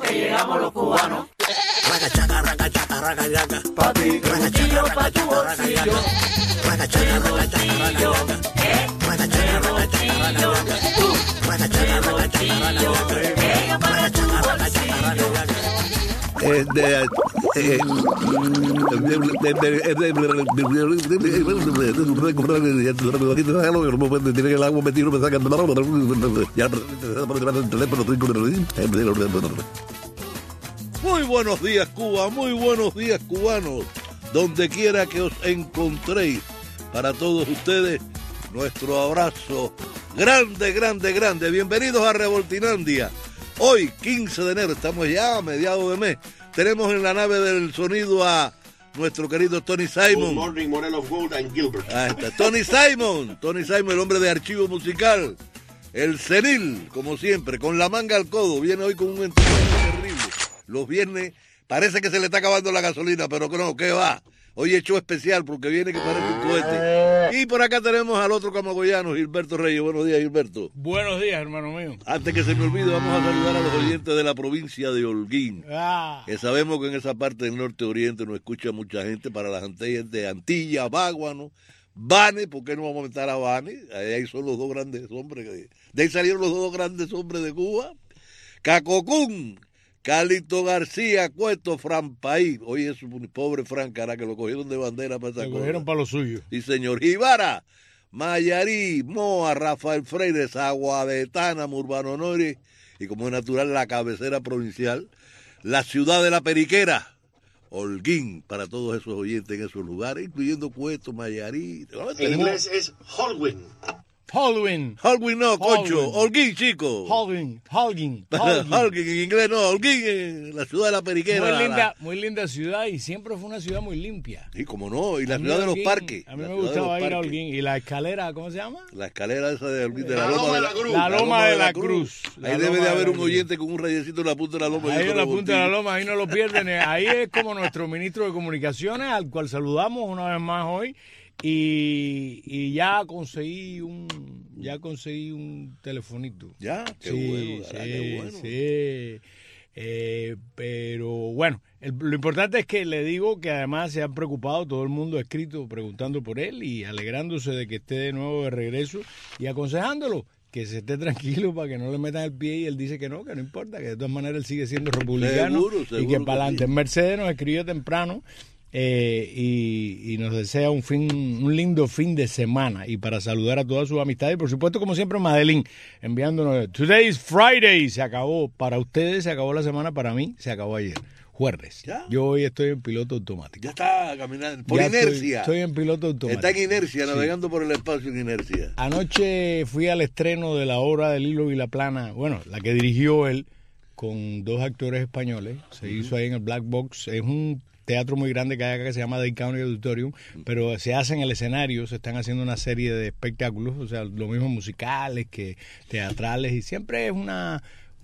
que llegamos los cubanos. Ragachaca, ragachaca, ragachaca. Pa' ti, bolsillo, pa' tu bolsillo. Ragachaca, ragachaca, Bolsillo, ragachaca. bolsillo. Ragachaca, ragachaca, ragachaca. Llega para tu bolsillo. Muy buenos días, Cuba, muy buenos días, cubanos, donde quiera que os encontréis. Para todos ustedes, nuestro abrazo grande, grande, grande. Bienvenidos a Revoltinandia. Hoy, 15 de enero, estamos ya a mediados de mes. Tenemos en la nave del sonido a nuestro querido Tony Simon. Good morning, Morelos Gold and Gilbert. Ahí está, Tony Simon, el hombre de archivo musical. El senil, como siempre, con la manga al codo. Viene hoy con un entusiasmo terrible. Los viernes parece que se le está acabando la gasolina, pero no, ¿qué va? Hoy he hecho especial porque viene que parece un cohete. Y por acá tenemos al otro camagüeyano, Gilberto Reyes. Buenos días, Gilberto. Buenos días, hermano mío. Antes que se me olvide, vamos a saludar a los oyentes de la provincia de Holguín. Que sabemos que en esa parte del norte oriente nos escucha mucha gente, para las Antillas de Antilla, Báguano, Bane. ¿Por qué no vamos a meter a Bane? Ahí son los dos grandes hombres. De ahí salieron los dos grandes hombres de Cuba. Cacocún, Calito García, Cueto, Fran País. Oye, es un pobre Fran, cara, que lo cogieron de bandera para esa cosa. Lo cogieron para lo suyo. Sí, señor. Jibara, Mayarí, Moa, Rafael Freire, Zaguadetana, Urbano Nori, y como es natural, la cabecera provincial, la ciudad de la Periquera, Holguín, para todos esos oyentes en esos lugares, incluyendo Cueto, Mayarí. En inglés es Holguín. Holguín. Holguín no, Concho. Holguín, chico. Holguín. Holguín, en inglés no. Holguín, la ciudad de la Periquera. Muy linda ciudad, y siempre fue una ciudad muy limpia. Sí, como no, y la ciudad de los parques. A mí me gustaba ir a Holguín. ¿Y la escalera, cómo se llama? La escalera esa de Holguín, de la Loma de la Cruz. Ahí debe de haber un oyente con un rayecito en la punta de la loma. Ahí en la punta de la loma, ahí no lo pierden. Ahí es como nuestro ministro de Comunicaciones, al cual saludamos una vez más hoy. Y ya conseguí un telefonito. Ya, qué bueno. Sí. Pero bueno, lo importante es que le digo que además se han preocupado, todo el mundo ha escrito preguntando por él y alegrándose de que esté de nuevo de regreso y aconsejándolo que se esté tranquilo para que no le metan el pie, y él dice que no importa, que de todas maneras él sigue siendo republicano. Seguro, y que para adelante. Sí. Mercedes nos escribió temprano y nos desea un lindo fin de semana, y para saludar a todas sus amistades, y por supuesto, como siempre, Madeline enviándonos Today is Friday. Se acabó para ustedes, se acabó la semana, para mí se acabó ayer, jueves. ¿Ya? Yo hoy estoy en piloto automático. Ya está caminando por inercia. Estoy en piloto automático. Está en inercia, navegando por el espacio en inercia. Anoche fui al estreno de la obra de Lilo Vilaplana, bueno, la que dirigió él, con dos actores españoles. Se hizo ahí en el Black Box. Es un teatro muy grande que hay acá que se llama Dade County Auditorium, pero se hace en el escenario, se están haciendo una serie de espectáculos, o sea, lo mismo musicales que teatrales, y siempre es una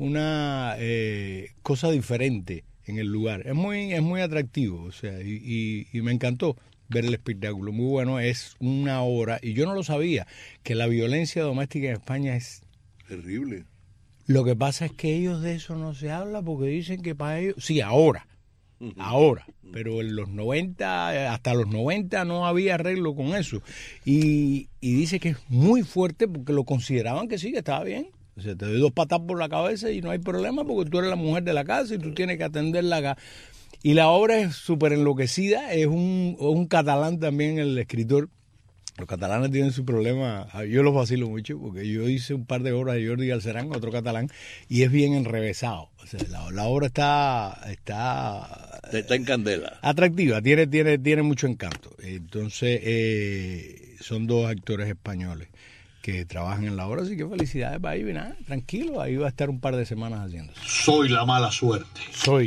cosa diferente en el lugar. Es muy atractivo, o sea, y me encantó ver el espectáculo, muy bueno. Es una obra, y yo no lo sabía, que la violencia doméstica en España es terrible. Lo que pasa es que ellos de eso no se habla, porque dicen que para ellos, sí, ahora, pero en los 90, hasta los 90 no había arreglo con eso, y dice que es muy fuerte porque lo consideraban que sí, que estaba bien. O sea, te doy 2 patas por la cabeza y no hay problema, porque tú eres la mujer de la casa y tú tienes que atenderla acá. Y la obra es súper enloquecida. Es un catalán también, el escritor. Los catalanes tienen su problema. Yo los vacilo mucho porque yo hice un par de obras de Jordi Galcerán, otro catalán, y es bien enrevesado. O sea, la obra está en candela. Atractiva, tiene mucho encanto. Entonces, son dos actores españoles que trabajan en la obra, así que felicidades para ahí, nada, tranquilo, ahí va a estar un par de semanas haciéndose. Soy la mala suerte.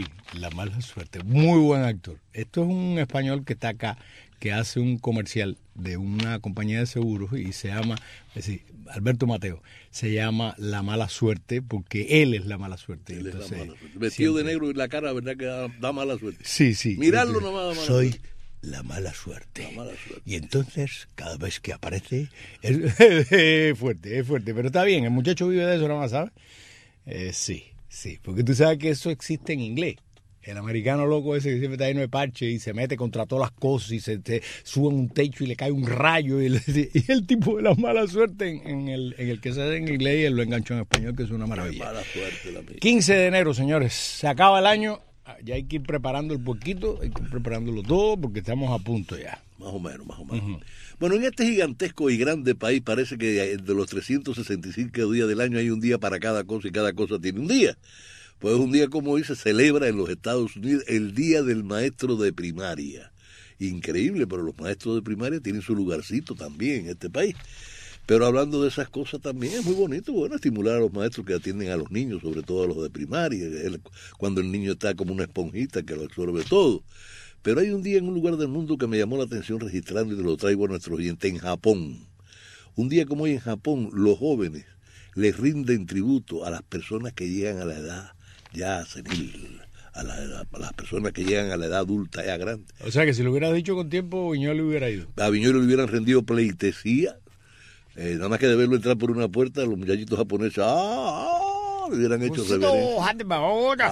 Muy buen actor. Esto es un español que está acá, que hace un comercial de una compañía de seguros y se llama, Alberto Mateo, se llama La Mala Suerte porque él es la mala suerte. Él entonces, es la mala suerte. Vestido de negro y la cara, ¿verdad? Que da mala suerte. Sí. Mirarlo nomás da mala soy suerte. La mala suerte. La mala suerte. Y entonces, cada vez que aparece, es fuerte, pero está bien, el muchacho vive de eso nada más, ¿sabes? Sí. Sí, porque tú sabes que eso existe en inglés. El americano loco ese que siempre está lleno de parche y se mete contra todas las cosas y se sube en un techo y le cae un rayo. Y el tipo de la mala suerte en el que se hace en inglés y él lo enganchó en español, que es una maravilla. Mala suerte la mía. 15 de enero, señores. Se acaba el año. Ya hay que ir preparando el puerquito, hay que ir preparándolo todo porque estamos a punto ya. Más o menos. Bueno, en este gigantesco y grande país parece que de los 365 días del año hay un día para cada cosa y cada cosa tiene un día. Pues un día como hoy se celebra en los Estados Unidos el Día del Maestro de Primaria. Increíble, pero los maestros de primaria tienen su lugarcito también en este país. Pero hablando de esas cosas también es muy bonito, bueno, estimular a los maestros que atienden a los niños, sobre todo a los de primaria, cuando el niño está como una esponjita que lo absorbe todo. Pero hay un día en un lugar del mundo que me llamó la atención registrando y te lo traigo a nuestros oyentes, en Japón. Un día como hoy en Japón, los jóvenes les rinden tributo a las personas que llegan a la edad ya senil, a las personas que llegan a la edad adulta ya grande. O sea que si lo hubieras dicho con tiempo, Viñoly hubiera ido. A Viñoly le hubieran rendido pleitesía, nada más que de verlo entrar por una puerta, los muchachitos japoneses, le hubieran hecho reverencia.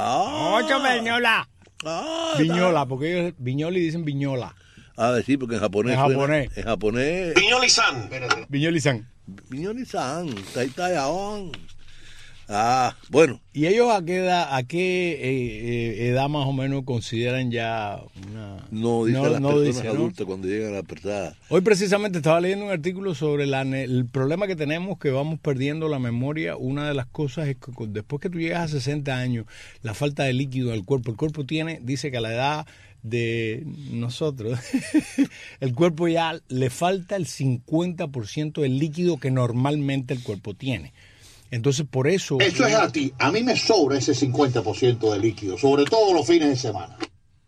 Viñola, porque ellos Viñoly dicen Viñola. Sí, porque en japonés. En japonés. Viñoly-san. Viñoly-san. Viñoly-san, Taitayaon. Bueno. ¿Y ellos a qué edad más o menos consideran ya una...? No dice las personas adultas cuando llegan a la persona. Hoy precisamente estaba leyendo un artículo sobre el problema que tenemos, que vamos perdiendo la memoria. Una de las cosas es que después que tú llegas a 60 años, la falta de líquido del cuerpo. El cuerpo dice que a la edad de nosotros, el cuerpo ya le falta el 50% del líquido que normalmente el cuerpo tiene. Entonces, por eso... Eso es a ti. A mí me sobra ese 50% de líquido, sobre todo los fines de semana.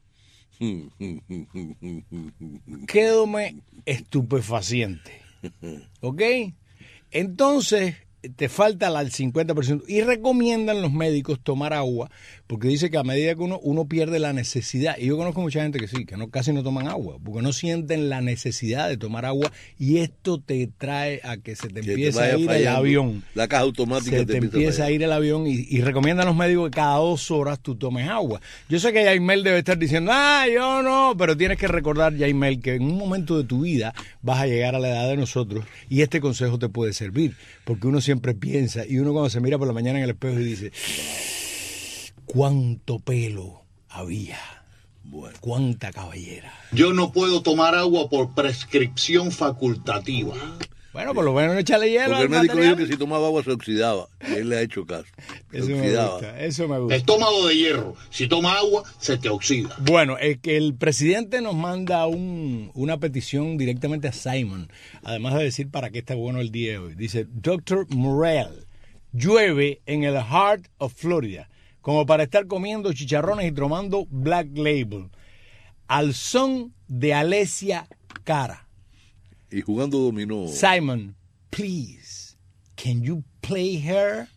Quédome estupefaciente. ¿Ok? Entonces, te falta el 50%. Y recomiendan los médicos tomar agua, porque dice que a medida que uno pierde la necesidad, y yo conozco mucha gente que sí, que casi no toman agua, porque no sienten la necesidad de tomar agua, y esto te trae a que se te empiece a ir el avión. La caja automática se te empieza a ir el avión, y recomiendan los médicos que cada 2 horas tú tomes agua. Yo sé que Yaimel debe estar diciendo, yo no, pero tienes que recordar, Yaimel, que en un momento de tu vida vas a llegar a la edad de nosotros, y este consejo te puede servir, porque uno siempre piensa, y uno cuando se mira por la mañana en el espejo y dice, ¿cuánto pelo había? Bueno, ¿cuánta cabellera? Yo no puedo tomar agua por prescripción facultativa. Bueno, por lo menos no echarle hielo. Porque el médico dijo que si tomaba agua se oxidaba. Y él le ha hecho caso. Eso me gusta. Estómago de hierro. Si toma agua, se te oxida. Bueno, es que el presidente nos manda una petición directamente a Simon. Además de decir para qué está bueno el día de hoy. Dice, Dr. Morrell, llueve en el heart of Florida, como para estar comiendo chicharrones y tomando Black Label, al son de Alessia Cara. Y jugando dominó. Simon, please, can you play her?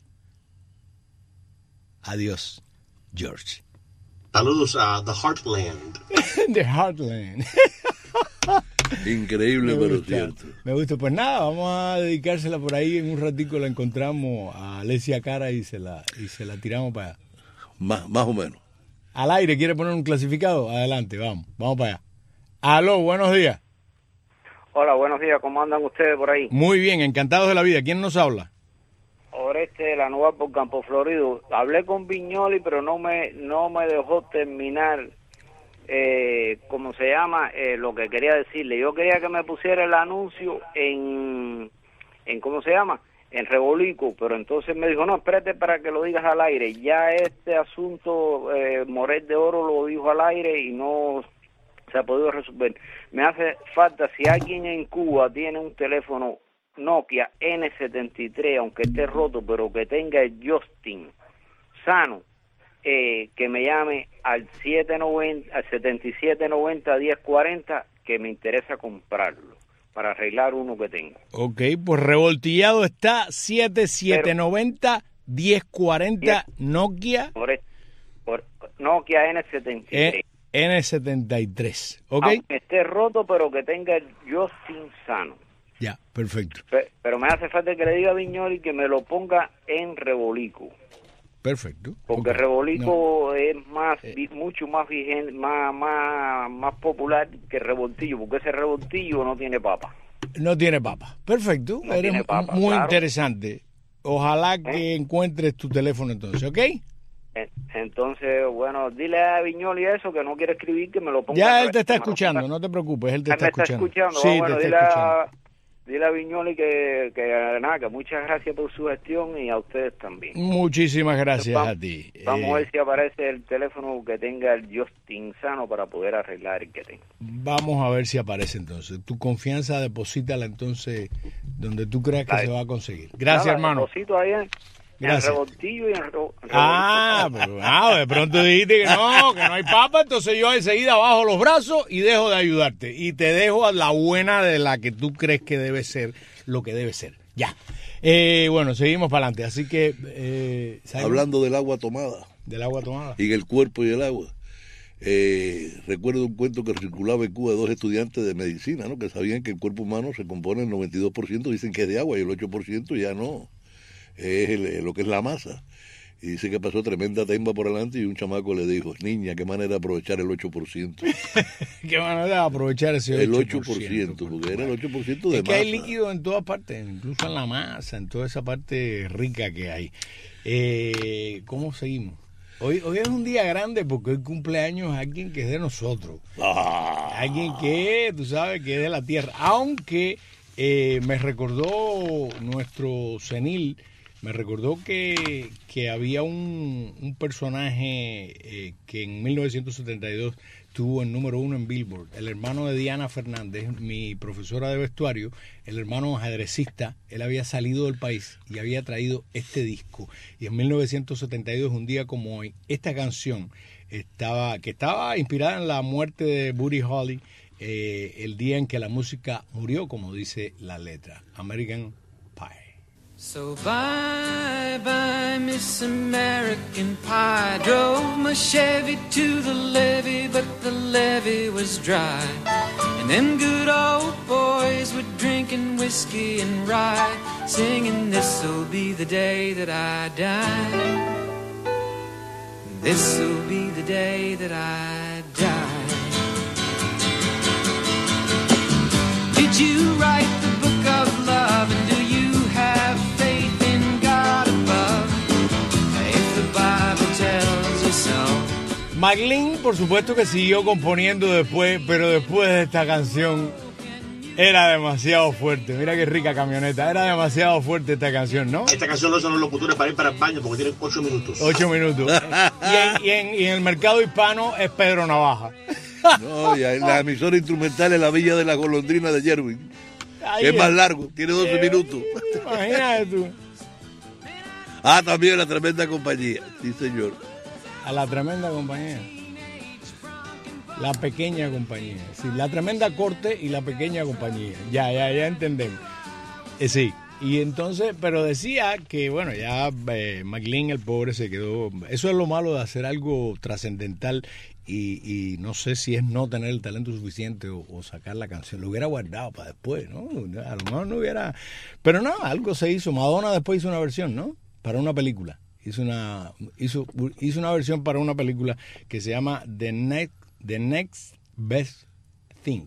Adiós, George. Saludos a The Heartland. The Heartland. Increíble, pero cierto. Me gusta. Pues nada, vamos a dedicársela por ahí. En un ratico la encontramos a Alessia Cara y se la tiramos para allá. Más o menos. Al aire, ¿quiere poner un clasificado? Adelante, vamos para allá. Aló, buenos días. Hola, buenos días, ¿cómo andan ustedes por ahí? Muy bien, encantados de la vida. ¿Quién nos habla? Oreste de la Nueva por Campo Florido. Hablé con Viñoly, pero no me dejó terminar, ¿cómo se llama? Lo que quería decirle. Yo quería que me pusiera el anuncio en ¿cómo se llama? En Rebolico, pero entonces me dijo, no, espérate para que lo digas al aire. Ya este asunto, Morel de Oro lo dijo al aire y no se ha podido resolver. Me hace falta, si alguien en Cuba tiene un teléfono Nokia N73, aunque esté roto, pero que tenga el Justin sano, que me llame al 7790-1040, que me interesa comprarlo para arreglar uno que tengo. Ok, pues revoltillado está 7790-1040 Nokia. Por Nokia N73. N73, ¿ok? Aunque esté roto, pero que tenga el Justin sano. Ya, perfecto. Pero me hace falta que le diga a Viñoly que me lo ponga en Rebolico. Perfecto. Porque Rebolico es mucho más vigente, más popular que Revoltillo, porque ese Revoltillo no tiene papa. No tiene papa. Perfecto. No Eres tiene papa, muy claro. interesante. Ojalá que encuentres tu teléfono entonces, ¿ok? Entonces, bueno, dile a Viñoli eso, que no quiere escribir, que me lo ponga. Ya él te está escuchando, no te preocupes, él te está escuchando. Sí, Sí, te está escuchando. Dile a Viñoli que nada, que muchas gracias por su gestión y a ustedes también. Muchísimas gracias a ti. Vamos a ver si aparece el teléfono que tenga el Justin Sano para poder arreglar el que tengo. Vamos a ver si aparece entonces. Tu confianza deposítala entonces donde tú creas que se va a conseguir. Gracias, nada, hermano. Deposito ahí en Gracias. Revoltillo y en de pronto dijiste que no hay papa, entonces yo enseguida bajo los brazos y dejo de ayudarte. Y te dejo a la buena de la que tú crees que debe ser lo que debe ser. Ya. Bueno, seguimos para adelante. Así que... hablando del agua tomada. Del agua tomada. Y el cuerpo y el agua. Recuerdo un cuento que circulaba en Cuba de 2 estudiantes de medicina, ¿no? Que sabían que el cuerpo humano se compone el 92%, dicen que es de agua, y el 8% ya no. Es lo que es la masa. Y dice que pasó tremenda temba por delante y un chamaco le dijo, niña, qué manera de aprovechar el 8%. Qué manera de aprovechar ese 8%. El 8%, porque era el 8% de masa. Es que hay líquido en todas partes, incluso en la masa, en toda esa parte rica que hay. ¿Cómo seguimos? Hoy es un día grande porque hoy cumpleaños alguien que es de nosotros. Alguien que, tú sabes, que es de la tierra. Aunque me recordó nuestro senil, me recordó que había un personaje que en 1972 tuvo el número 1 en Billboard, el hermano de Diana Fernández, mi profesora de vestuario, el hermano ajedrecista. Él había salido del país y había traído este disco. Y en 1972, un día como hoy, esta canción estaba inspirada en la muerte de Buddy Holly, el día en que la música murió, como dice la letra, American Pie. So bye bye Miss American Pie. Drove my Chevy to the levee, but the levee was dry. And them good old boys were drinking whiskey and rye, singing this'll be the day that I die. This'll be the day that I die. Did you write the book of love, and do you have faith in God above? If the Bible tells you so. McLean, por supuesto que siguió componiendo después, pero después de esta canción era demasiado fuerte. Mira qué rica camioneta, era demasiado fuerte esta canción, ¿no? Esta canción no son los locutores para ir para el baño porque tienen 8 minutos. 8 minutos. Y en el mercado hispano es Pedro Navaja. No, y la emisora instrumental es La Villa de la Golondrina de Jerwin. Es más largo, tiene 12 minutos. Imagínate tú. También La Tremenda Compañía, sí señor. A La Tremenda Compañía. La Pequeña Compañía. Sí, La Tremenda Corte y La Pequeña Compañía. Ya entendemos. Sí. Y entonces, pero decía que, bueno, ya McLean, el pobre, se quedó. Eso es lo malo de hacer algo trascendental y no sé si es no tener el talento suficiente o sacar la canción. Lo hubiera guardado para después, ¿no? A lo mejor no hubiera. Pero no, algo se hizo. Madonna después hizo una versión, ¿no? Para una película. Hizo una versión para una película que se llama The Next Best Thing.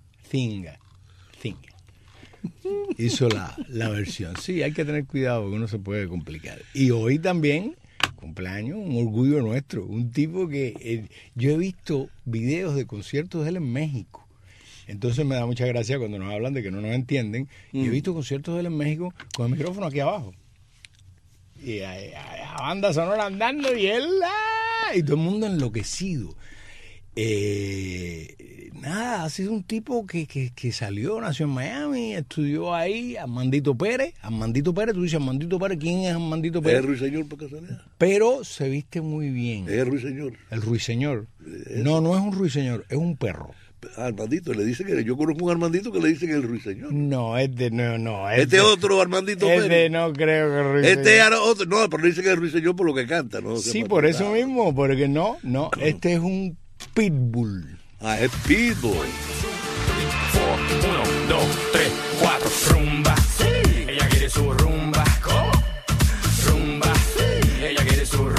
Hizo la versión. Sí, hay que tener cuidado porque uno se puede complicar. Y hoy también, cumpleaños, un orgullo nuestro. Un tipo que yo he visto videos de conciertos de él en México. Entonces me da mucha gracia cuando nos hablan de que no nos entienden. Y he visto conciertos de él en México con el micrófono aquí abajo. Y a banda sonora andando y él, y todo el mundo enloquecido. Nada, ha sido un tipo que salió, nació en Miami, estudió ahí, Armandito Pérez, tú dices Armandito Pérez, ¿quién es Armandito Pérez? Es el Ruiseñor, por casualidad. Pero se viste muy bien. Es el Ruiseñor. El Ruiseñor. No es un Ruiseñor, es un perro. Armandito, le dicen que yo conozco un Armandito que le dicen el Ruiseñor. No, no. Este otro Armandito Pérez. No creo que el Ruiseñor. Este era otro, no, pero le dicen que es el Ruiseñor por lo que canta, ¿no? Sí, por eso mismo, porque no, este es un Pitbull. Es Pitbull. 1, 2, 3, 4, rumba. Ella quiere su rumba. Rumba. Ella quiere su rumba.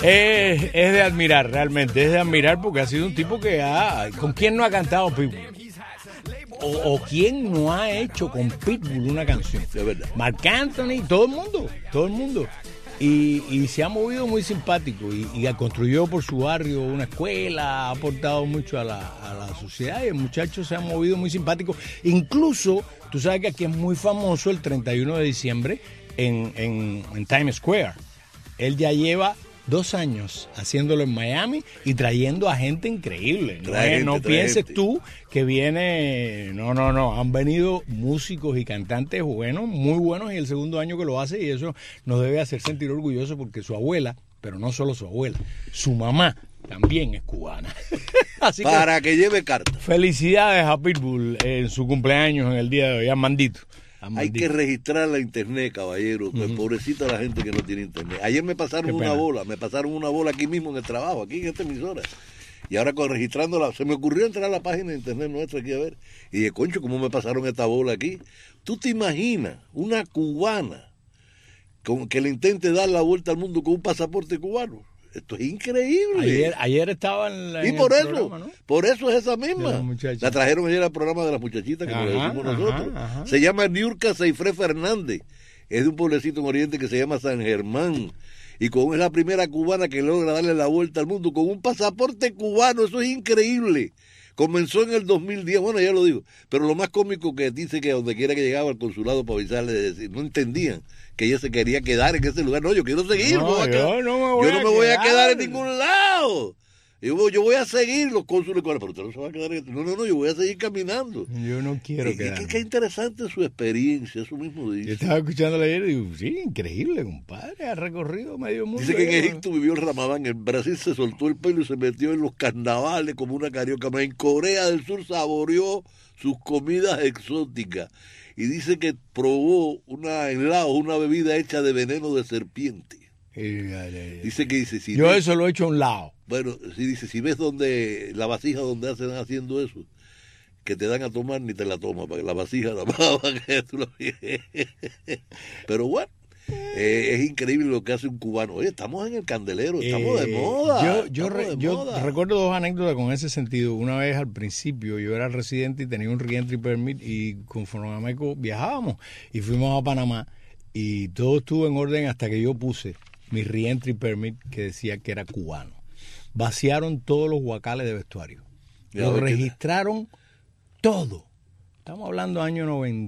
Es de admirar, realmente, es de admirar porque ha sido un tipo que ¿con quién no ha cantado Pitbull? O quién no ha hecho con Pitbull una canción. Es verdad. Marc Anthony, todo el mundo. Y se ha movido muy simpático y construyó por su barrio una escuela, ha aportado mucho a la sociedad y el muchacho se ha movido muy simpático. Incluso, tú sabes que aquí es muy famoso el 31 de diciembre en Times Square. Él ya lleva 2 años haciéndolo en Miami y trayendo a gente increíble. No pienses tú que viene... No. Han venido músicos y cantantes buenos, muy buenos, y el segundo año que lo hace, y eso nos debe hacer sentir orgullosos porque su abuela, pero no solo su abuela, su mamá también es cubana. Así para que lleve carta. Felicidades a Pitbull en su cumpleaños en el día de hoy, Armandito. Hay que registrar la internet, caballero. Pobrecita la gente que no tiene internet. Ayer me pasaron una bola aquí mismo en el trabajo, aquí en esta emisora. Y ahora registrándola, se me ocurrió entrar a la página de internet nuestra aquí a ver. Y dije, concho, ¿cómo me pasaron esta bola aquí? ¿Tú te imaginas una cubana que le intente dar la vuelta al mundo con un pasaporte cubano? Esto es increíble. Ayer estaba en y por eso, programa, ¿no? Por eso es esa misma. La trajeron ayer al programa de las muchachitas, como le decimos nosotros. Se llama Niurka Seifre Fernández. Es de un pueblecito en Oriente que se llama San Germán. Y es la primera cubana que logra darle la vuelta al mundo con un pasaporte cubano. Eso es increíble. Comenzó en el 2010, bueno, ya lo digo, pero lo más cómico que dice que donde quiera que llegaba al consulado para avisarle, no entendían que ella se quería quedar en ese lugar. No, yo quiero seguir. Yo no me voy a quedar en ningún lado. Yo voy a seguir los cónsules, pero usted no se va a quedar. No, yo voy a seguir caminando. Yo no quiero quedar. Qué interesante su experiencia, eso mismo dice. Yo estaba escuchándola ayer y digo, sí, increíble, compadre, ha recorrido medio mundo. Dice que en Egipto vivió el Ramadán, en Brasil se soltó el pelo y se metió en los carnavales como una carioca. En Corea del Sur saboreó sus comidas exóticas y dice que probó una bebida hecha de veneno de serpiente. Dice si yo eso lo he hecho a un lado. Bueno, si ves donde la vasija donde hacen haciendo eso, que te dan a tomar, ni te la tomas, para que la vasija la para que tú lo Pero bueno, es increíble lo que hace un cubano. Oye, estamos en el candelero, estamos de moda. Yo recuerdo 2 anécdotas con ese sentido. Una vez al principio yo era residente y tenía un reentry permit y con Fonogameco viajábamos y fuimos a Panamá y todo estuvo en orden hasta que yo puse mi reentry permit que decía que era cubano. Vaciaron todos los guacales de vestuario. Lo registraron todo. Estamos hablando año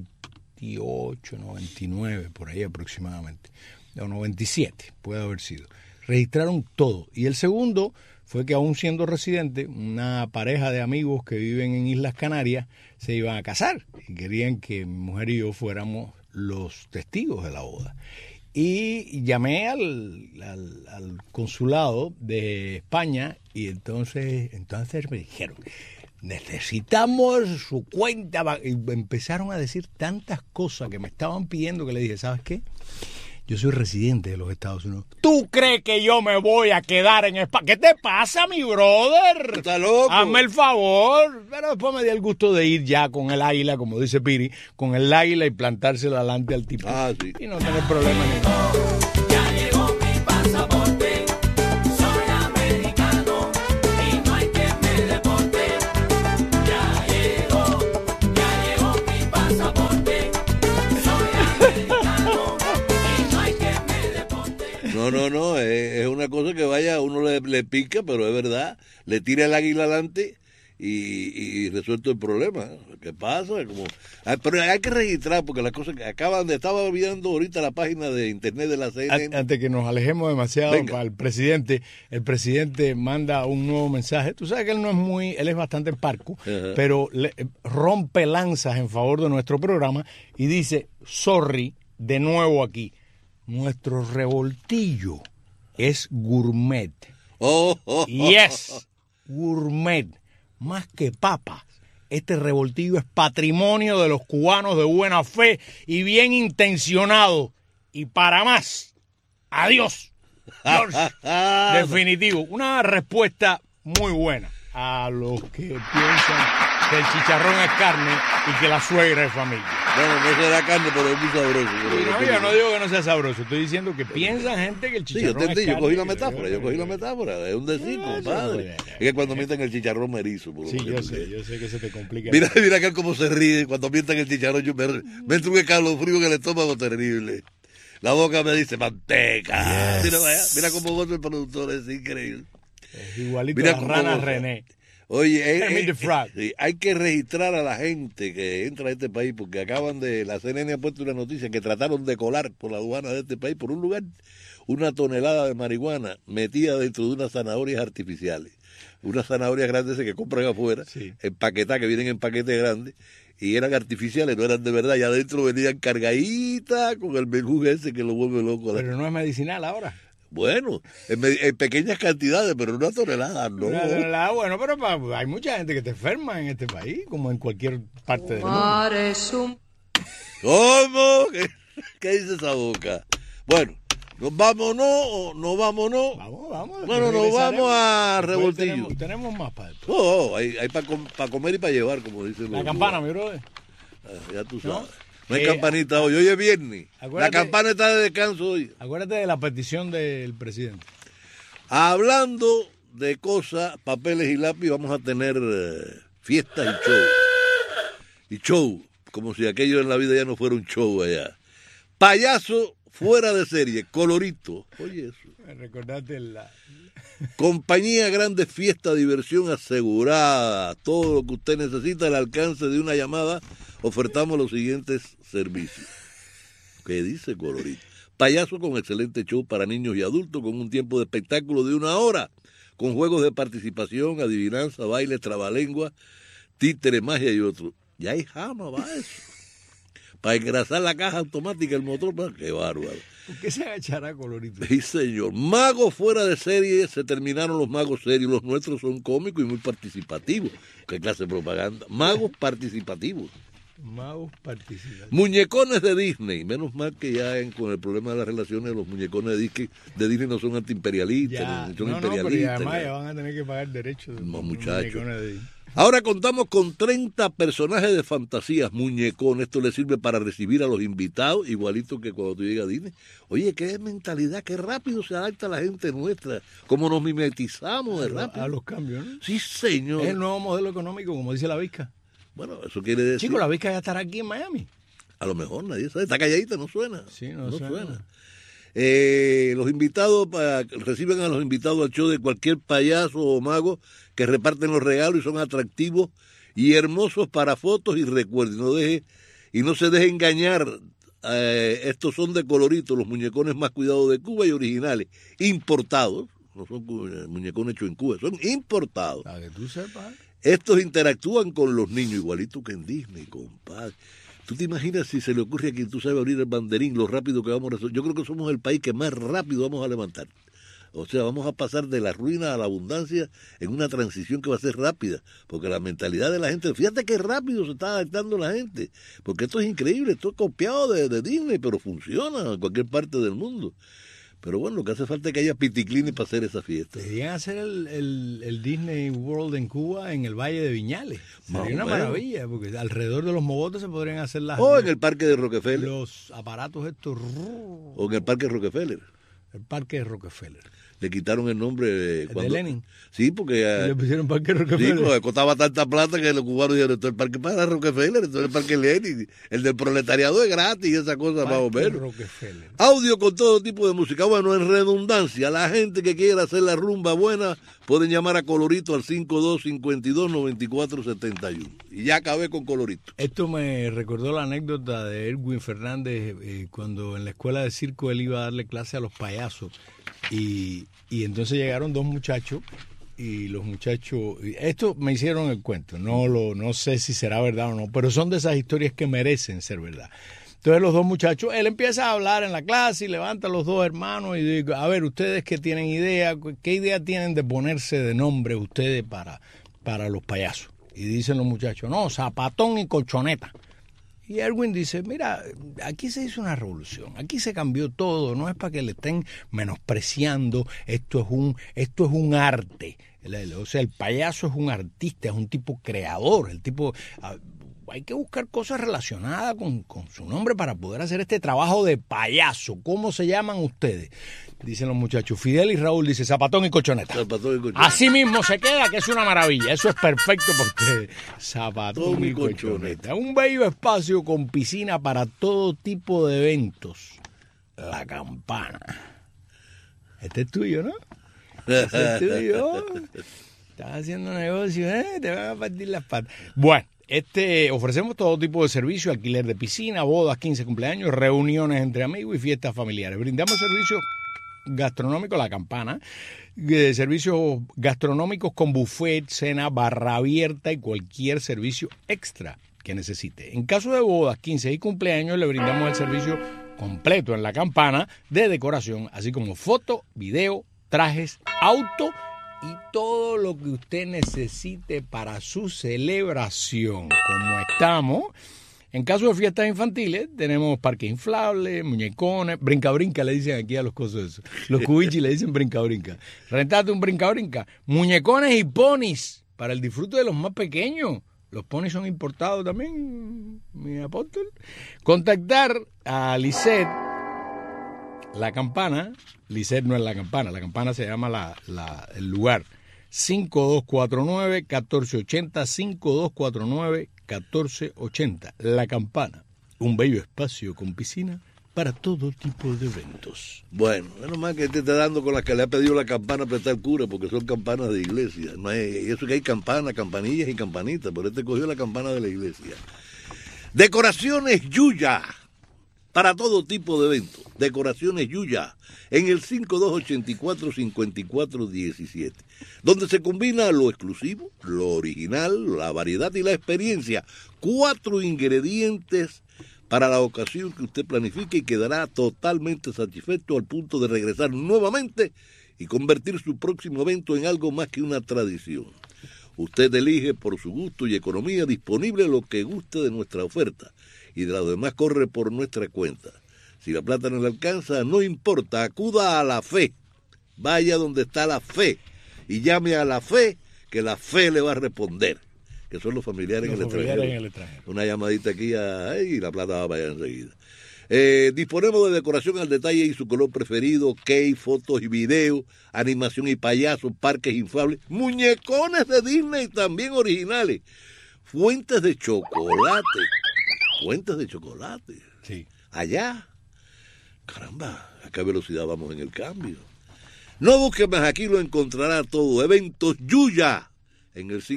98, 99, por ahí aproximadamente. O 97, puede haber sido. Registraron todo. Y el segundo fue que aún siendo residente, una pareja de amigos que viven en Islas Canarias se iban a casar. Y querían que mi mujer y yo fuéramos los testigos de la boda. Y llamé al consulado de España y entonces me dijeron, necesitamos su cuenta. Y empezaron a decir tantas cosas que me estaban pidiendo que le dije, ¿sabes qué? Yo soy residente de los Estados Unidos. ¿Tú crees que yo me voy a quedar en España? ¿Qué te pasa, mi brother? ¿Está loco? Hazme el favor. Pero después me di el gusto de ir ya con el águila, como dice Piri, con el águila y plantárselo delante al tipo. Sí. Y no tener problema ninguno. Ya llegó mi pasaporte, soy americano y no hay quien me deporte. Ya llegó mi pasaporte, soy americano y no hay quien me deporte. No, es una cosa que uno le pica, pero es verdad, le tira el águila adelante y resuelto el problema. ¿Qué pasa? Pero hay que registrar, porque las cosas que estaba viendo ahorita la página de internet de la CNN. Antes que nos alejemos demasiado para el presidente manda un nuevo mensaje. Tú sabes que él es bastante parco, pero rompe lanzas en favor de nuestro programa y dice, sorry, de nuevo aquí. Nuestro revoltillo es gourmet. Yes, gourmet. Más que papas. Este revoltillo es patrimonio de los cubanos de buena fe y bien intencionados. Y para más, adiós, George. Definitivo. Una respuesta muy buena. a los que piensan que el chicharrón es carne y que la suegra es familia. Bueno, no será carne, pero es muy sabroso. No, yo no digo que no sea sabroso, estoy diciendo que piensan gente que el Sí, yo chicharrón entendí, es yo carne. cogí la metáfora, es un decir, compadre. Es que cuando mientan el chicharrón me erizo. Sí, yo sé que se te complica. Mira que cómo se ríe cuando mientan el chicharrón, me entra un escalofrío en el estómago terrible. La boca me dice manteca. Yes. Mira cómo goza el productor, es increíble. Es igualito Mira a la cómo rana goza. René. Oye, Kermit the Frog. sí, hay que registrar a la gente que entra a este país porque la CNN ha puesto una noticia que trataron de colar por la aduana de este país por un lugar una tonelada de marihuana metida dentro de unas zanahorias artificiales. Unas zanahorias grandes que compran afuera, Sí. empaquetadas, que vienen en paquetes grandes, y eran artificiales, no eran de verdad, y adentro venían cargaditas con el menjuge ese que lo vuelve loco. Pero no es medicinal ahora. Bueno, en pequeñas cantidades, pero una tonelada, no. Bueno, pero hay mucha gente que te enferma en este país, como en cualquier parte del mundo. ¿Cómo? ¿Qué dice esa boca? Bueno, ¿nos vamos o no vamos no? Vamos. Bueno, nos vamos a Después Revoltillo. Tenemos más para después. Hay para comer y para llevar, como dicen La los campana, mi brother. ya tú ¿No? sabes. No hay campanita hoy es viernes. La Acuérdate- campana está de descanso hoy. Acuérdate de la petición del presidente. Hablando de cosas, papeles y lápiz, vamos a tener fiestas y show. Y show, como si aquello en la vida ya no fuera un show allá. Payaso fuera de serie, colorito. Oye eso. Me recordaste la... Compañía Grande, fiesta, diversión asegurada. Todo lo que usted necesita al alcance de una llamada. Ofertamos los siguientes servicios. ¿Qué dice colorito? Payaso con excelente show para niños y adultos con un tiempo de espectáculo de 1 hora. Con juegos de participación, adivinanza, baile, trabalengua, títere, magia y otros. Y ahí jamás va eso. Para engrasar la caja automática, el motor, qué bárbaro. ¿Por qué se agachará colorito? Sí, señor. Magos fuera de serie, se terminaron los magos serios. Los nuestros son cómicos y muy participativos. ¿Qué clase de propaganda? Magos participativos. Magos participan. Muñecones de Disney. Menos mal que ya con el problema de las relaciones, los muñecones de Disney no son antiimperialistas, Ya, ni son no, pero imperialistas. además ya. ya van a tener que pagar derechos. de No, los muchachos. muñecones de- Ahora contamos con 30 personajes de fantasías, muñecones. Esto le sirve para recibir a los invitados, igualito que cuando tú llegas a Disney. Oye, qué mentalidad, qué rápido se adapta la gente nuestra. Cómo nos mimetizamos de rápido. A los cambios, ¿no? Sí, señor. Es el nuevo modelo económico, como dice la Vizca. Bueno, eso quiere decir... Chico, la Vizca ya estará aquí en Miami. A lo mejor nadie sabe. Está calladita, no suena. Sí, no suena. Los invitados reciben a los invitados al show de cualquier payaso o mago que reparten los regalos y son atractivos y hermosos para fotos y recuerdos. No se deje engañar. Estos son de colorito, los muñecones más cuidados de Cuba y originales, importados. No son muñecones hechos en Cuba, son importados. Para que tú sepas. Estos interactúan con los niños, igualito que en Disney, compadre. ¿Tú te imaginas si se le ocurre a quien tú sabes abrir el banderín, lo rápido que vamos a resolver? Yo creo que somos el país que más rápido vamos a levantar. O sea, vamos a pasar de la ruina a la abundancia en una transición que va a ser rápida. Porque la mentalidad de la gente, fíjate qué rápido se está adaptando la gente. Porque esto es increíble, esto es copiado de Disney, pero funciona en cualquier parte del mundo. Pero bueno, lo que hace falta es que haya piticlines para hacer esa fiesta. Deberían hacer el Disney World en Cuba en el Valle de Viñales. Más Sería o una menos. maravilla, porque alrededor de los mogotes se podrían hacer O en el parque de Rockefeller. los aparatos estos. O en el parque de Rockefeller. El parque de Rockefeller. Le quitaron el nombre de Lenin. Sí, porque Le pusieron parque sí, Rockefeller. porque costaba tanta plata que los cubanos dijeron, esto es el parque para Rockefeller, esto es el parque Lenin, el del proletariado es gratis y esa cosa más o Parque menos. Rockefeller. Audio con todo tipo de música. Bueno, en redundancia, la gente que quiera hacer la rumba buena pueden llamar a Colorito al 5252-9471. Y ya acabé con Colorito. Esto me recordó la anécdota de Erwin Fernández cuando en la escuela de circo él iba a darle clase a los payasos y entonces llegaron 2 muchachos y los muchachos, esto me hicieron el cuento, no sé si será verdad o no, pero son de esas historias que merecen ser verdad. Entonces los 2 muchachos, él empieza a hablar en la clase y levanta a los 2 hermanos y dice, a ver, ustedes que tienen idea, ¿qué idea tienen de ponerse de nombre ustedes para los payasos? Y dicen los muchachos, no, Zapatón y Colchoneta. Y Erwin dice, mira, aquí se hizo una revolución, aquí se cambió todo, no es para que le estén menospreciando, esto es un arte, O sea, el payaso es un artista, es un tipo creador, el tipo... Hay que buscar cosas relacionadas con su nombre para poder hacer este trabajo de payaso. ¿Cómo se llaman ustedes? Dicen los muchachos. Fidel y Raúl dice zapatón y colchoneta. Zapatón y colchoneta. Así mismo se queda, que es una maravilla. Eso es perfecto para ustedes. Zapatón y colchoneta. Un bello espacio con piscina para todo tipo de eventos. La Campana. Este es tuyo, ¿no? Este es tuyo. Estás haciendo negocio, te van a partir las patas. Bueno. Ofrecemos todo tipo de servicios, alquiler de piscina, bodas, 15 cumpleaños, reuniones entre amigos y fiestas familiares. Brindamos servicios gastronómicos, La Campana, servicios gastronómicos con buffet, cena, barra abierta y cualquier servicio extra que necesite. En caso de bodas, 15 y cumpleaños, le brindamos el servicio completo en La Campana de decoración, así como foto, video, trajes, auto y todo lo que usted necesite para su celebración. Como estamos, en caso de fiestas infantiles, tenemos parques inflables, muñecones, brinca-brinca le dicen aquí a los cosas. Los cubichis le dicen brinca-brinca. Rentate un brinca-brinca. Muñecones y ponis para el disfrute de los más pequeños. Los ponis son importados también, mi apóstol. Contactar a Lisette, La Campana. Lisette no es La Campana se llama el lugar. 5249-1480, 5249-1480. La Campana, un bello espacio con piscina para todo tipo de eventos. Bueno, menos mal que te está dando con las que le ha pedido La Campana prestar el cura, porque son campanas de iglesia. No hay, y eso que hay campanas, campanillas y campanitas, pero este cogió la campana de la iglesia. Decoraciones Yuya, para todo tipo de eventos. Decoraciones Yuya, en el 5284-5417, donde se combina lo exclusivo, lo original, la variedad y la experiencia. 4 ingredientes para la ocasión que usted planifique y quedará totalmente satisfecho al punto de regresar nuevamente y convertir su próximo evento en algo más que una tradición. Usted elige por su gusto y economía disponible lo que guste de nuestra oferta y de lo demás corre por nuestra cuenta. Si la plata no le alcanza, no importa, acuda a la fe. Vaya donde está la fe y llame a la fe, que la fe le va a responder, que son los familiares, en el extranjero. Una llamadita aquí y la plata va para allá enseguida. Disponemos de decoración al detalle y su color preferido, cake, fotos y videos, animación y payasos, parques inflables, muñecones de Disney también originales, fuentes de chocolate. Sí. Allá. Caramba, ¿a qué velocidad vamos en el cambio? No busque más, aquí lo encontrará todo. Eventos Yuya, en el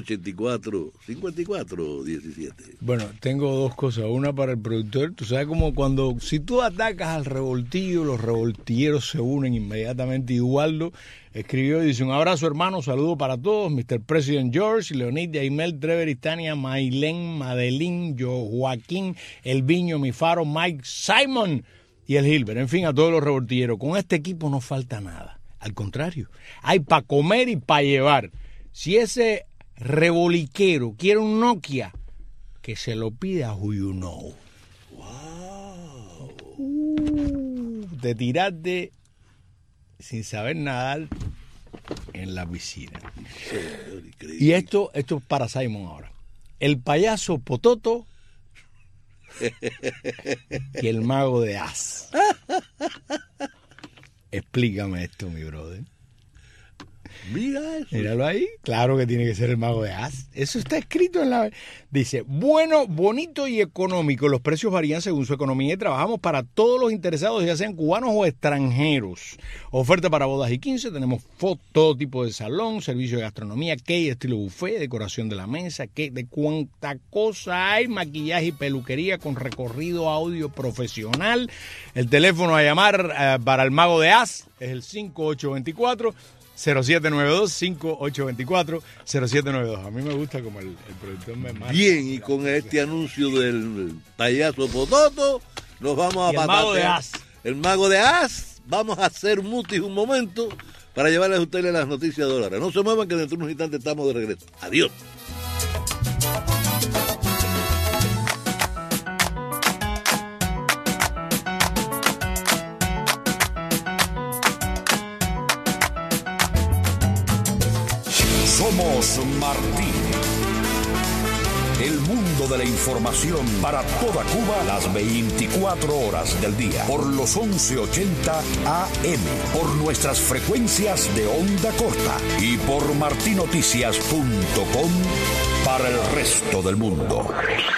5284-5417. Bueno, tengo dos cosas. Una para el productor. Tú sabes como si tú atacas al revoltillo, los revoltilleros se unen inmediatamente. Y Ubaldo escribió y dice: un abrazo, hermano, saludo para todos. Mr. President George, Leonid, Yaimel, Trevor, Tania, Maylén, Madeline, Joaquín, El Viño, Mi Faro, Mike, Simon y el Hilbert. En fin, a todos los revoltilleros. Con este equipo no falta nada. Al contrario, hay para comer y para llevar. Si ese reboliquero quiere un Nokia, que se lo pida a Who You Know. ¡Wow! Te tiraste sin saber nadar en la piscina. Y esto es para Simon ahora. El payaso Pototo y el mago de Oz. Explícame esto, mi brother. Mira eso. Míralo ahí. Claro que tiene que ser el mago de Oz. Eso está escrito en la... Dice, bueno, bonito y económico. Los precios varían según su economía y trabajamos para todos los interesados, ya sean cubanos o extranjeros. Oferta para bodas y 15. Tenemos todo tipo de salón, servicio de gastronomía, cake, estilo buffet, decoración de la mesa, cake, de cuánta cosa hay, maquillaje y peluquería con recorrido audio profesional. El teléfono a llamar para el mago de Oz es el 5824-0792-5824-0792. A mí me gusta como el productor me marca. Bien, y con este anuncio del payaso Pototo, nos vamos a el mago de Oz. El mago de Oz. Vamos a hacer mutis un momento para llevarles a ustedes las noticias de dólares. No se muevan, que dentro de unos instantes estamos de regreso. Adiós. Somos Martí. El mundo de la información para toda Cuba las 24 horas del día. Por los 1180 AM. Por nuestras frecuencias de onda corta. Y por martinoticias.com para el resto del mundo.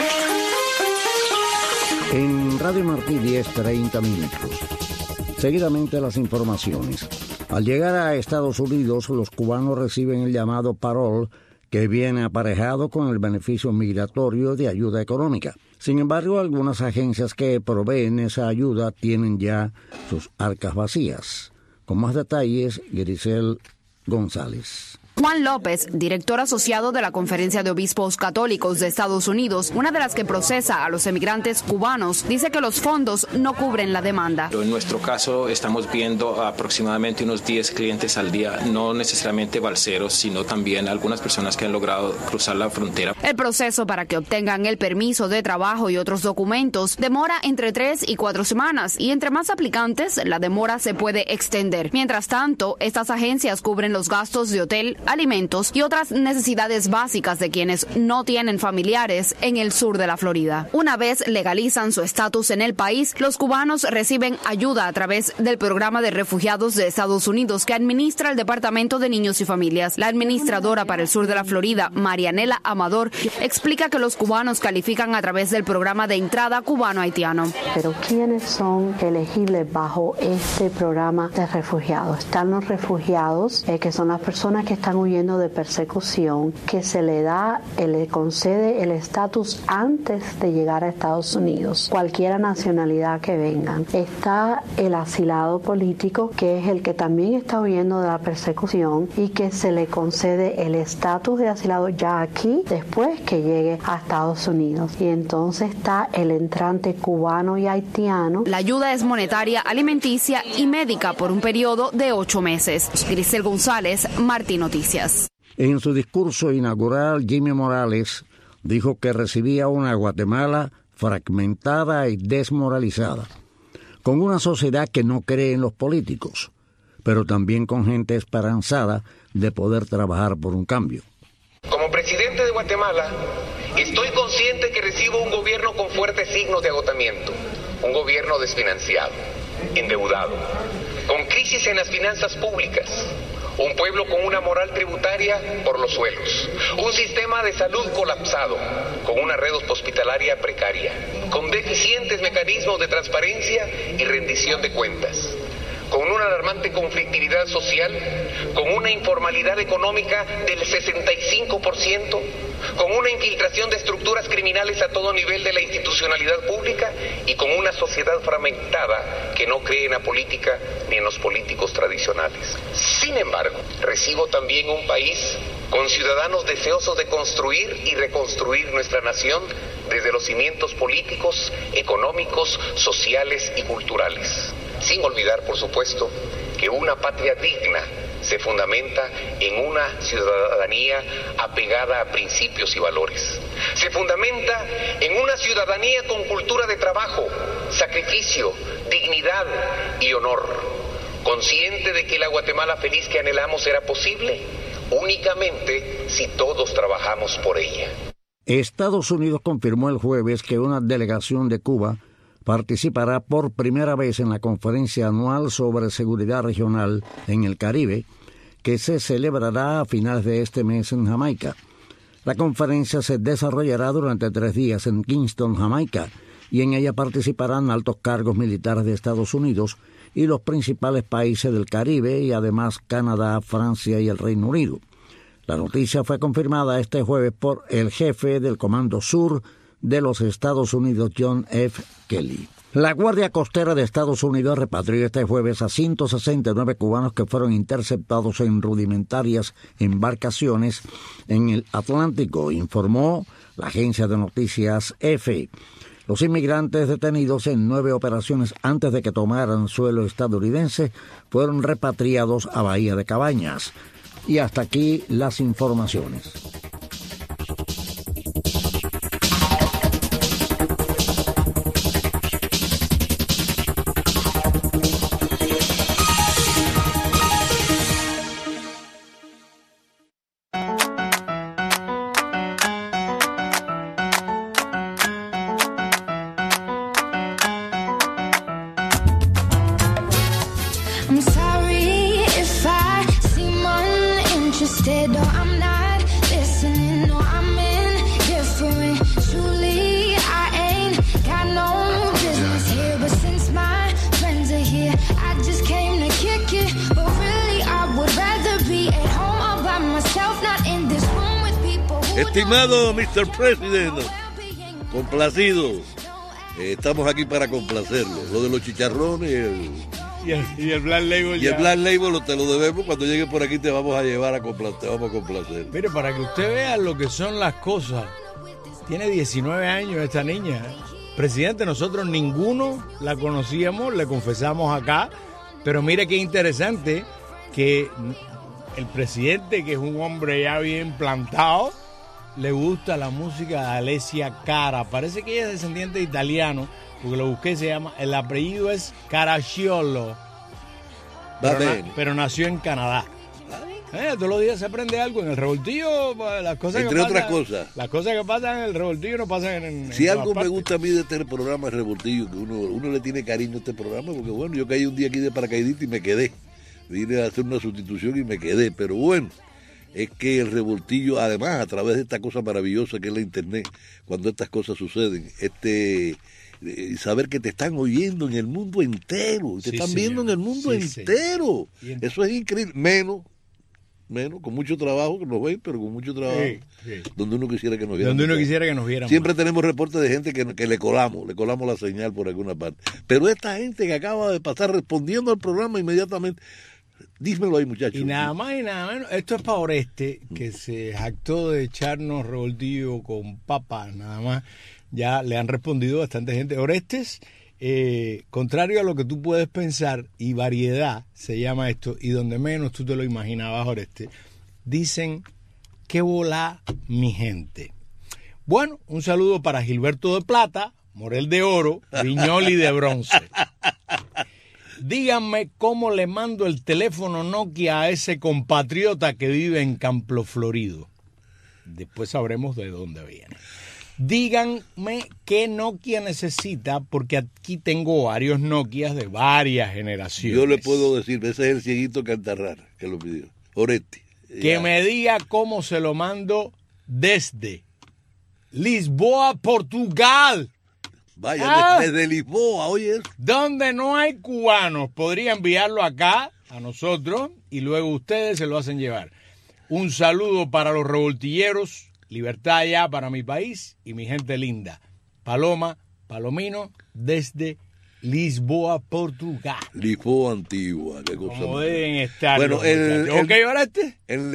En Radio Martí 10:30 minutos. Seguidamente las informaciones. Al llegar a Estados Unidos, los cubanos reciben el llamado parol, que viene aparejado con el beneficio migratorio de ayuda económica. Sin embargo, algunas agencias que proveen esa ayuda tienen ya sus arcas vacías. Con más detalles, Grisel González. Juan López, director asociado de la Conferencia de Obispos Católicos de Estados Unidos, una de las que procesa a los emigrantes cubanos, dice que los fondos no cubren la demanda. En nuestro caso estamos viendo aproximadamente unos 10 clientes al día, no necesariamente balseros, sino también algunas personas que han logrado cruzar la frontera. El proceso para que obtengan el permiso de trabajo y otros documentos demora entre 3 y 4 semanas y entre más aplicantes la demora se puede extender. Mientras tanto, estas agencias cubren los gastos de hotel, alimentos y otras necesidades básicas de quienes no tienen familiares en el sur de la Florida. Una vez legalizan su estatus en el país, los cubanos reciben ayuda a través del programa de refugiados de Estados Unidos que administra el Departamento de Niños y Familias. La administradora para el sur de la Florida, Marianela Amador, explica que los cubanos califican a través del programa de entrada cubano-haitiano. Pero ¿quiénes son elegibles bajo este programa de refugiados? Están los refugiados, que son las personas que están huyendo de persecución, que se le concede el estatus antes de llegar a Estados Unidos, cualquier nacionalidad que vengan. Está el asilado político, que es el que también está huyendo de la persecución y que se le concede el estatus de asilado ya aquí, después que llegue a Estados Unidos. Y entonces está el entrante cubano y haitiano. La ayuda es monetaria, alimenticia y médica por un periodo de 8 meses. Grisel González, Martí Noticias. En su discurso inaugural, Jimmy Morales dijo que recibía una Guatemala fragmentada y desmoralizada, con una sociedad que no cree en los políticos, pero también con gente esperanzada de poder trabajar por un cambio. Como presidente de Guatemala, estoy consciente que recibo un gobierno con fuertes signos de agotamiento, un gobierno desfinanciado, endeudado, con crisis en las finanzas públicas, un pueblo con una moral tributaria por los suelos, un sistema de salud colapsado, con una red hospitalaria precaria, con deficientes mecanismos de transparencia y rendición de cuentas, con una alarmante conflictividad social, con una informalidad económica del 65%, con una infiltración de estructuras criminales a todo nivel de la institucionalidad pública y con una sociedad fragmentada que no cree en la política ni en los políticos tradicionales. Sin embargo, recibo también un país con ciudadanos deseosos de construir y reconstruir nuestra nación desde los cimientos políticos, económicos, sociales y culturales. Sin olvidar, por supuesto, que una patria digna se fundamenta en una ciudadanía apegada a principios y valores. Se fundamenta en una ciudadanía con cultura de trabajo, sacrificio, dignidad y honor. Consciente de que la Guatemala feliz que anhelamos será posible únicamente si todos trabajamos por ella. Estados Unidos confirmó el jueves que una delegación de Cuba participará por primera vez en la conferencia anual sobre seguridad regional en el Caribe, que se celebrará a finales de este mes en Jamaica. La conferencia se desarrollará durante 3 días en Kingston, Jamaica, y en ella participarán altos cargos militares de Estados Unidos y los principales países del Caribe, y además Canadá, Francia y el Reino Unido. La noticia fue confirmada este jueves por el jefe del Comando Sur de los Estados Unidos, John F. Kelly. La Guardia Costera de Estados Unidos repatrió este jueves a 169 cubanos que fueron interceptados en rudimentarias embarcaciones en el Atlántico, informó la agencia de noticias EFE. Los inmigrantes detenidos en 9 operaciones antes de que tomaran suelo estadounidense fueron repatriados a Bahía de Cabañas. Y hasta aquí las informaciones. wonder I'm not listening. No, I'm indifferent. Truly, I ain't got no business here. But since my friends are here, I just came to kick it. But really, I would rather be at home all by myself, not in this room with people who Estimado Mr. President, complacido. Estamos aquí para complacerlo. Lo de los chicharrones y el Black Label. Y el Black Label te lo debemos. Cuando llegue por aquí te vamos a llevar a complacer. Te vamos a complacer. Mire, para que usted vea lo que son las cosas. Tiene 19 años esta niña. Presidente, nosotros ninguno la conocíamos, le confesamos acá. Pero mire qué interesante que el presidente, que es un hombre ya bien plantado, le gusta la música de Alessia Cara. Parece que ella es descendiente de italiano, porque lo busqué, se llama, el apellido es Caracciolo, pero nació en Canadá. Todos los días se aprende algo en el revoltillo, las cosas entre que otras pasan, cosas. Las cosas que pasan en el revoltillo no pasan en Si algo todas me partes. gusta a mí de este programa, el revoltillo, que uno le tiene cariño a este programa, porque bueno, yo caí un día aquí de paracaidista y me quedé. Vine a hacer una sustitución y me quedé, pero bueno. Es que el revoltillo, además, a través de esta cosa maravillosa que es la internet, cuando estas cosas suceden, saber que te están oyendo en el mundo entero, te están viendo en el mundo entero. Eso es increíble. Menos, con mucho trabajo, que nos ven, pero con mucho trabajo. Donde uno quisiera que nos vieran. Siempre tenemos reportes de gente que le colamos la señal por alguna parte. Pero esta gente que acaba de pasar respondiendo al programa inmediatamente. Dísmelo ahí, muchachos. Y nada más y nada menos, esto es para Oreste, que se jactó de echarnos revoltillo con papas, nada más. Ya le han respondido bastante gente. Orestes, contrario a lo que tú puedes pensar, y variedad se llama esto, y donde menos tú te lo imaginabas, Oreste, dicen, qué volá mi gente. Bueno, un saludo para Gilberto de Plata, Morel de Oro, Viñoli de Bronce. Díganme cómo le mando el teléfono Nokia a ese compatriota que vive en Campo Florido. Después sabremos de dónde viene. Díganme qué Nokia necesita, porque aquí tengo varios Nokias de varias generaciones. Yo le puedo decir, ese es el cieguito Cantarrar que lo pidió. Oresti. Que me diga cómo se lo mando desde Lisboa, Portugal. Vaya, desde Lisboa, oye. Donde no hay cubanos, podría enviarlo acá a nosotros y luego ustedes se lo hacen llevar. Un saludo para los revoltilleros, libertad allá para mi país y mi gente linda. Palomino, desde Lisboa, Portugal. Lisboa antigua, qué cosa. Como deben estar. Bueno, ¿ok, ahora el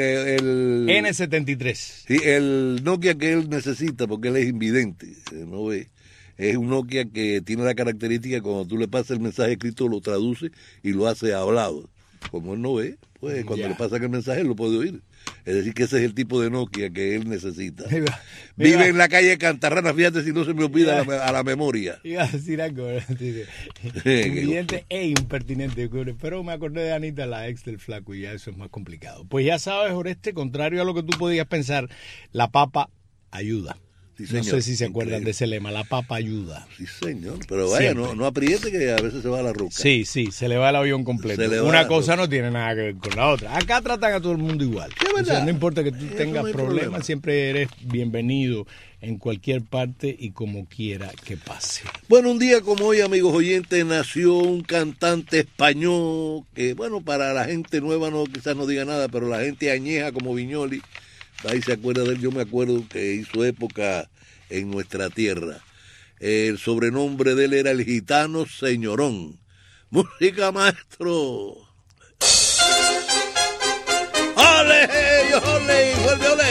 N73. Sí, el Nokia que él necesita, porque él es invidente, no ve. Es un Nokia que tiene la característica que cuando tú le pasas el mensaje escrito lo traduce y lo hace hablado. Como él no ve, pues cuando le pasan el mensaje él lo puede oír. Es decir, que ese es el tipo de Nokia que él necesita. Vive en la calle Cantarrana, fíjate si no se me olvida a la memoria. Iba a decir algo, invidente e impertinente, pero me acordé de Anita, la ex del flaco, y ya eso es más complicado. Pues ya sabes, Oreste, contrario a lo que tú podías pensar, la papa ayuda. Sí, no sé si se acuerdan de ese lema, la papa ayuda. Sí, señor, pero vaya, no apriete que a veces se va a la ruca. Sí, se le va el avión completo. Una cosa no tiene nada que ver con la otra. Acá tratan a todo el mundo igual. O sea, no importa que tú tengas problemas, siempre eres bienvenido en cualquier parte y como quiera que pase. Bueno, un día como hoy, amigos oyentes, nació un cantante español que, bueno, para la gente nueva quizás no diga nada, pero la gente añeja como Viñoli, ahí se acuerda de él. Yo me acuerdo que hizo época en nuestra tierra. El sobrenombre de él era el Gitano Señorón. Música, maestro. ¡Ole, ole, vuelve, ole!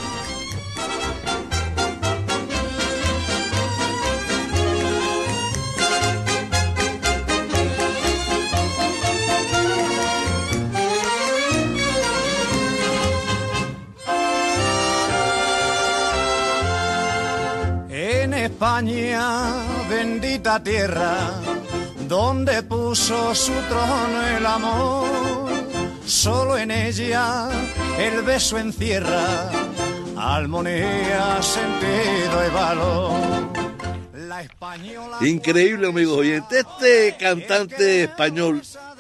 España, bendita tierra, donde puso su trono el amor. Solo en ella el beso encierra armonía, sentido y valor. La española... Increíble, amigos oyentes. Este cantante español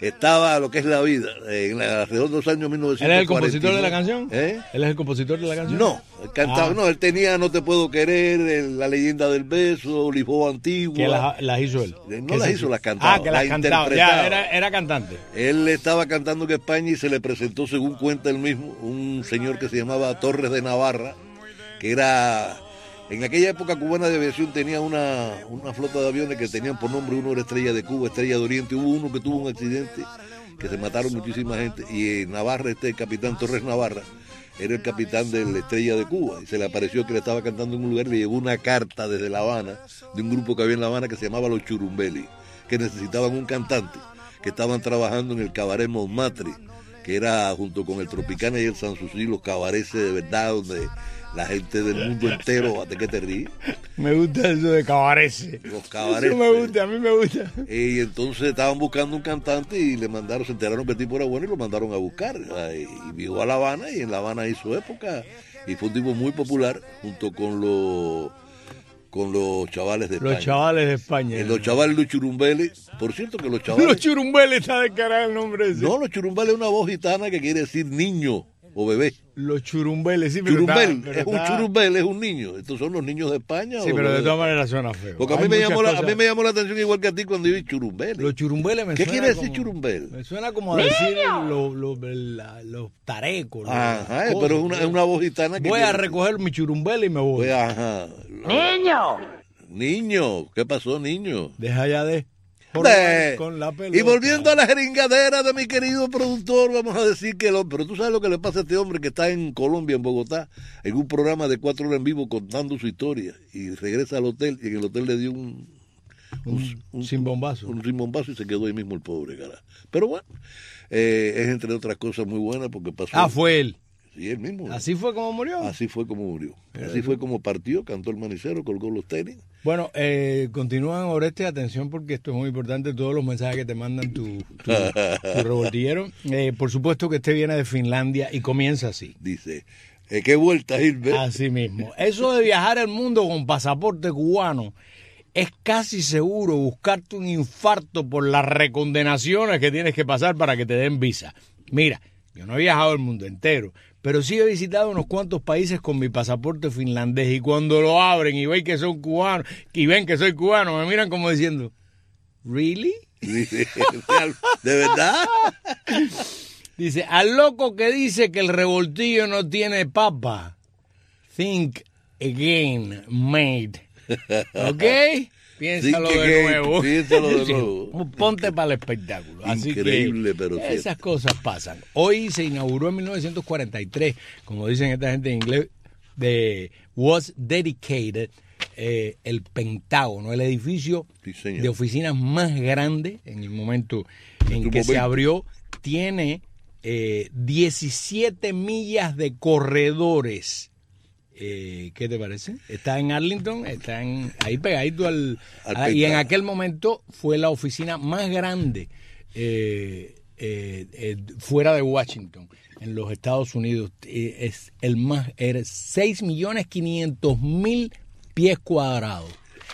estaba Lo que es la vida, alrededor de los años 1940. ¿Él es el compositor de la canción? ¿Eh? ¿Él es el compositor de la canción? No, él cantaba, no, él tenía No te puedo querer, La leyenda del beso, Lisboa antigua. ¿Que las hizo él? No las hizo, las cantaba. Que las cantaba, ya era cantante. Él estaba cantando en España y se le presentó, según cuenta él mismo, un señor que se llamaba Torres de Navarra, que era... En aquella época Cubana de Aviación tenía una flota de aviones que tenían por nombre, uno era Estrella de Cuba, Estrella de Oriente. Hubo uno que tuvo un accidente, que se mataron muchísima gente, y Navarra, el capitán Torres Navarra, era el capitán de la Estrella de Cuba, y se le apareció que le estaba cantando en un lugar, y le llegó una carta desde La Habana, de un grupo que había en La Habana que se llamaba Los Churumbeli, que necesitaban un cantante, que estaban trabajando en el cabaret Montmartre, que era junto con el Tropicana y el Sanssouci, los cabarets de verdad, donde la gente del mundo entero, ¿de qué te ríes? Me gusta eso de cabarets. Los cabarets. Eso me gusta, a mí me gusta. Y entonces estaban buscando un cantante y le mandaron, se enteraron que el tipo era bueno y lo mandaron a buscar. Y viajó a La Habana, y en La Habana hizo época, y fue un tipo muy popular junto con los chavales de España. Los chavales de España. Los chavales, los churumbeles. Por cierto que los chavales... Los churumbeles, está de cara el nombre ese. No, los churumbeles es una voz gitana que quiere decir niño o bebé. Los churumbeles, sí, pero Churumbel, un churumbel es un niño. Estos son los niños de España. Sí, pero de todas maneras suena feo. Porque a mí me llamó la atención igual que a ti cuando yo churumbel. Los churumbeles me ¿Qué suena quiere decir churumbel? Me suena como a decir los tarecos. Ajá, pero es una voz gitana que... Voy a recoger mi churumbel y me voy. Ajá. Niño, ¿qué pasó, niño? Deja ya de... Con la pelota. Y volviendo a la jeringadera de mi querido productor, vamos a decir que pero tú sabes lo que le pasa a este hombre que está en Colombia, en Bogotá, en un programa de 4 horas en vivo contando su historia, y regresa al hotel, y en el hotel le dio un rimbombazo. Un rimbombazo y se quedó ahí mismo el pobre, cara. Pero bueno, es entre otras cosas muy buenas porque pasó. Fue él. Sí, él mismo. ¿Así fue como murió? Así fue como murió. Así fue como partió, cantó el manicero, colgó los tenis. Bueno, continúan, Oreste, atención porque esto es muy importante, todos los mensajes que te mandan tu revoltillero. Por supuesto que este viene de Finlandia y comienza así. Dice, ¿qué vuelta, Gilbert? Así mismo. Eso de viajar al mundo con pasaporte cubano es casi seguro buscarte un infarto por las recondenaciones que tienes que pasar para que te den visa. Mira, yo no he viajado el mundo entero, pero sí he visitado unos cuantos países con mi pasaporte finlandés, y cuando lo abren y ven que son cubanos, y ven que soy cubano, me miran como diciendo, ¿really? ¿De verdad? Dice, al loco que dice que el revoltillo no tiene papa, think again, mate. ¿Ok? Piénsalo de nuevo. Piénsalo de nuevo. Ponte para el espectáculo. Increíble, así que pero esas cierto. cosas pasan. Hoy se inauguró en 1943, como dicen esta gente en inglés, was dedicated el Pentágono, el edificio de oficinas más grande en el momento en que se abrió. Tiene 17 millas de corredores. ¿Qué te parece? Está en Arlington, está ahí pegadito y en aquel momento fue la oficina más grande fuera de Washington, en los Estados Unidos. Es el más, era 6.500.000 pies cuadrados.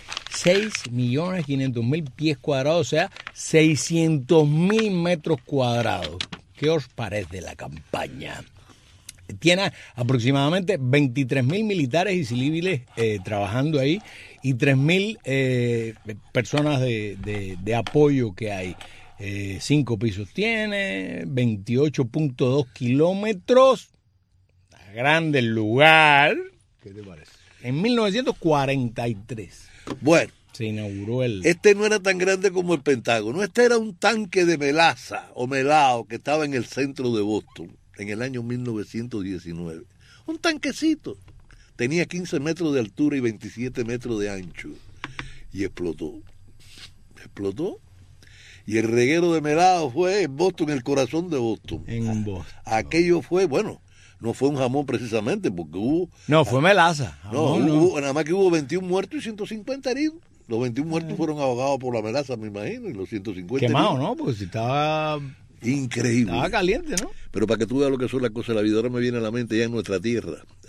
6.500.000 pies cuadrados, o sea, 600.000 metros cuadrados. ¿Qué os parece la campaña? Tiene aproximadamente 23.000 militares y civiles trabajando ahí, y 3.000 personas de apoyo que hay. 5 pisos tiene, 28.2 kilómetros. Grande el lugar. ¿Qué te parece? En 1943. Bueno. Se inauguró Este no era tan grande como el Pentágono. Este era un tanque de melaza o melao que estaba en el centro de Boston en el año 1919. Un tanquecito. Tenía 15 metros de altura y 27 metros de ancho. Y explotó. Explotó. Y el reguero de melao fue en Boston, en el corazón de Boston. En Boston. Aquello fue, bueno, no fue un jamón precisamente, porque hubo... No, fue melaza. Jamón, no. Nada más que hubo 21 muertos y 150 heridos. Los 21 muertos fueron ahogados por la melaza, me imagino, y los 150 quemado, heridos. ¿no? Porque si estaba... Increíble. Estaba caliente, ¿no? Pero para que tú veas lo que son las cosas de la vida, ahora me viene a la mente ya en nuestra tierra,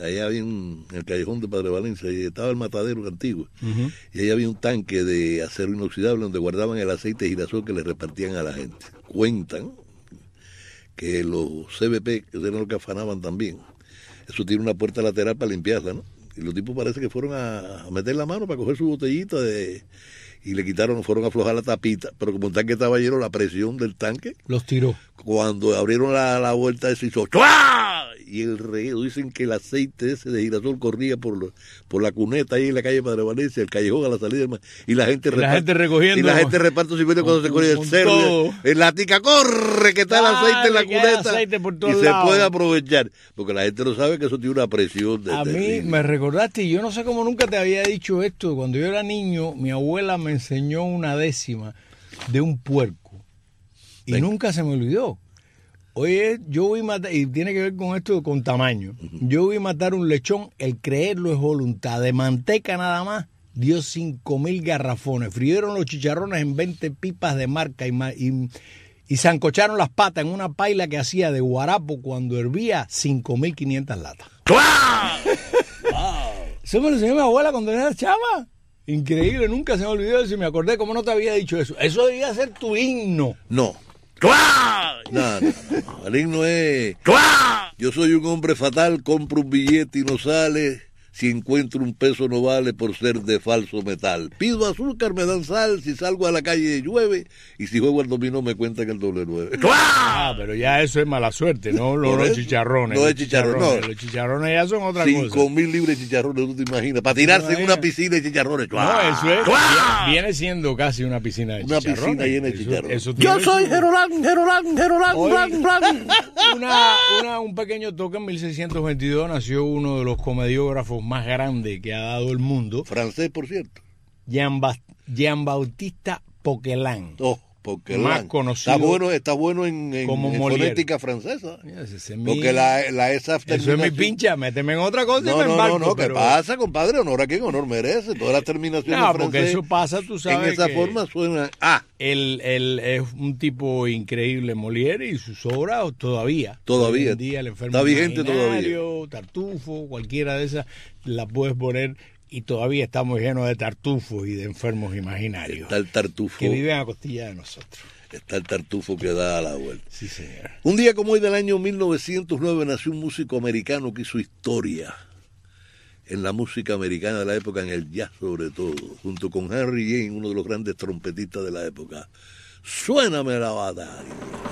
allá había en el callejón de Padre Valencia, y estaba el matadero antiguo, y allá había un tanque de acero inoxidable donde guardaban el aceite de girasol que le repartían a la gente. Cuentan que los CBP, que eran los que afanaban también, eso tiene una puerta lateral para limpiarla, ¿no? Y los tipos parece que fueron a meter la mano para coger su botellita y le quitaron, fueron a aflojar la tapita, pero como el tanque estaba lleno, la presión del tanque los tiró. Cuando abrieron la vuelta, se hizo ¡chua! Y el reguero, dicen que el aceite ese de girasol corría por la cuneta ahí en la calle Padre Valencia, el callejón a la salida, y la gente recogiendo. Y la gente reparte su cuando se corría el cerdo. En la tica corre que está el aceite en la cuneta y se puede aprovechar, porque la gente no sabe que eso tiene una presión. A mí me recordaste, y yo no sé cómo nunca te había dicho esto, cuando yo era niño, mi abuela me enseñó una décima de un puerco y nunca se me olvidó. Oye, yo voy a matar, y tiene que ver con esto, con tamaño. Yo voy a matar un lechón, el creerlo es voluntad. De manteca nada más, dio 5,000 garrafones. Frieron los chicharrones en 20 pipas de marca y zancocharon las patas en una paila que hacía de guarapo cuando hervía 5,500 latas. Eso me lo enseñó mi abuela cuando era chava. Increíble, nunca se me olvidó eso y me acordé cómo no te había dicho eso. Eso debía ser tu himno. No. No. El himno es yo soy un hombre fatal, compro un billete y no sale, si encuentro un peso no vale por ser de falso metal, pido azúcar, me dan sal, si salgo a la calle llueve y si juego al dominó me cuentan el doble 9. Pero ya eso es mala suerte, no los chicharrones. No es chicharrón, no. Los chicharrones ya son otra cosa. 5,000 libras de chicharrones, tú te imaginas, para tirarse en una piscina de chicharrones. No, eso es, viene siendo casi una piscina de chicharrones. Una piscina llena de chicharrones. Yo soy Gerolán. Un pequeño toque. En 1622 nació uno de los comediógrafos más grandes que ha dado el mundo. Francés, por cierto. Jean-Baptiste Poquelin. Poquelin. Más conocido. Está bueno en fonética francesa. Porque la esa eso es mi pincha, méteme en otra cosa y me embarco. No, ¿qué pasa, compadre? Honor a quien honor merece. Todas las terminaciones francesas. Porque eso pasa, tú sabes. En esa forma suena Él es un tipo increíble, Molière, y sus obras todavía. Hoy en día, El enfermo está vigente imaginario, todavía. Tartufo, cualquiera de esas la puedes poner. Y todavía estamos llenos de tartufos y de enfermos imaginarios. Está el tartufo. Que viven a costilla de nosotros. Está el tartufo que da a la vuelta. Sí, señor. Un día como hoy del año 1909 nació un músico americano que hizo historia en la música americana de la época, en el jazz sobre todo, junto con Harry Jane, uno de los grandes trompetistas de la época. Suéname la batalla.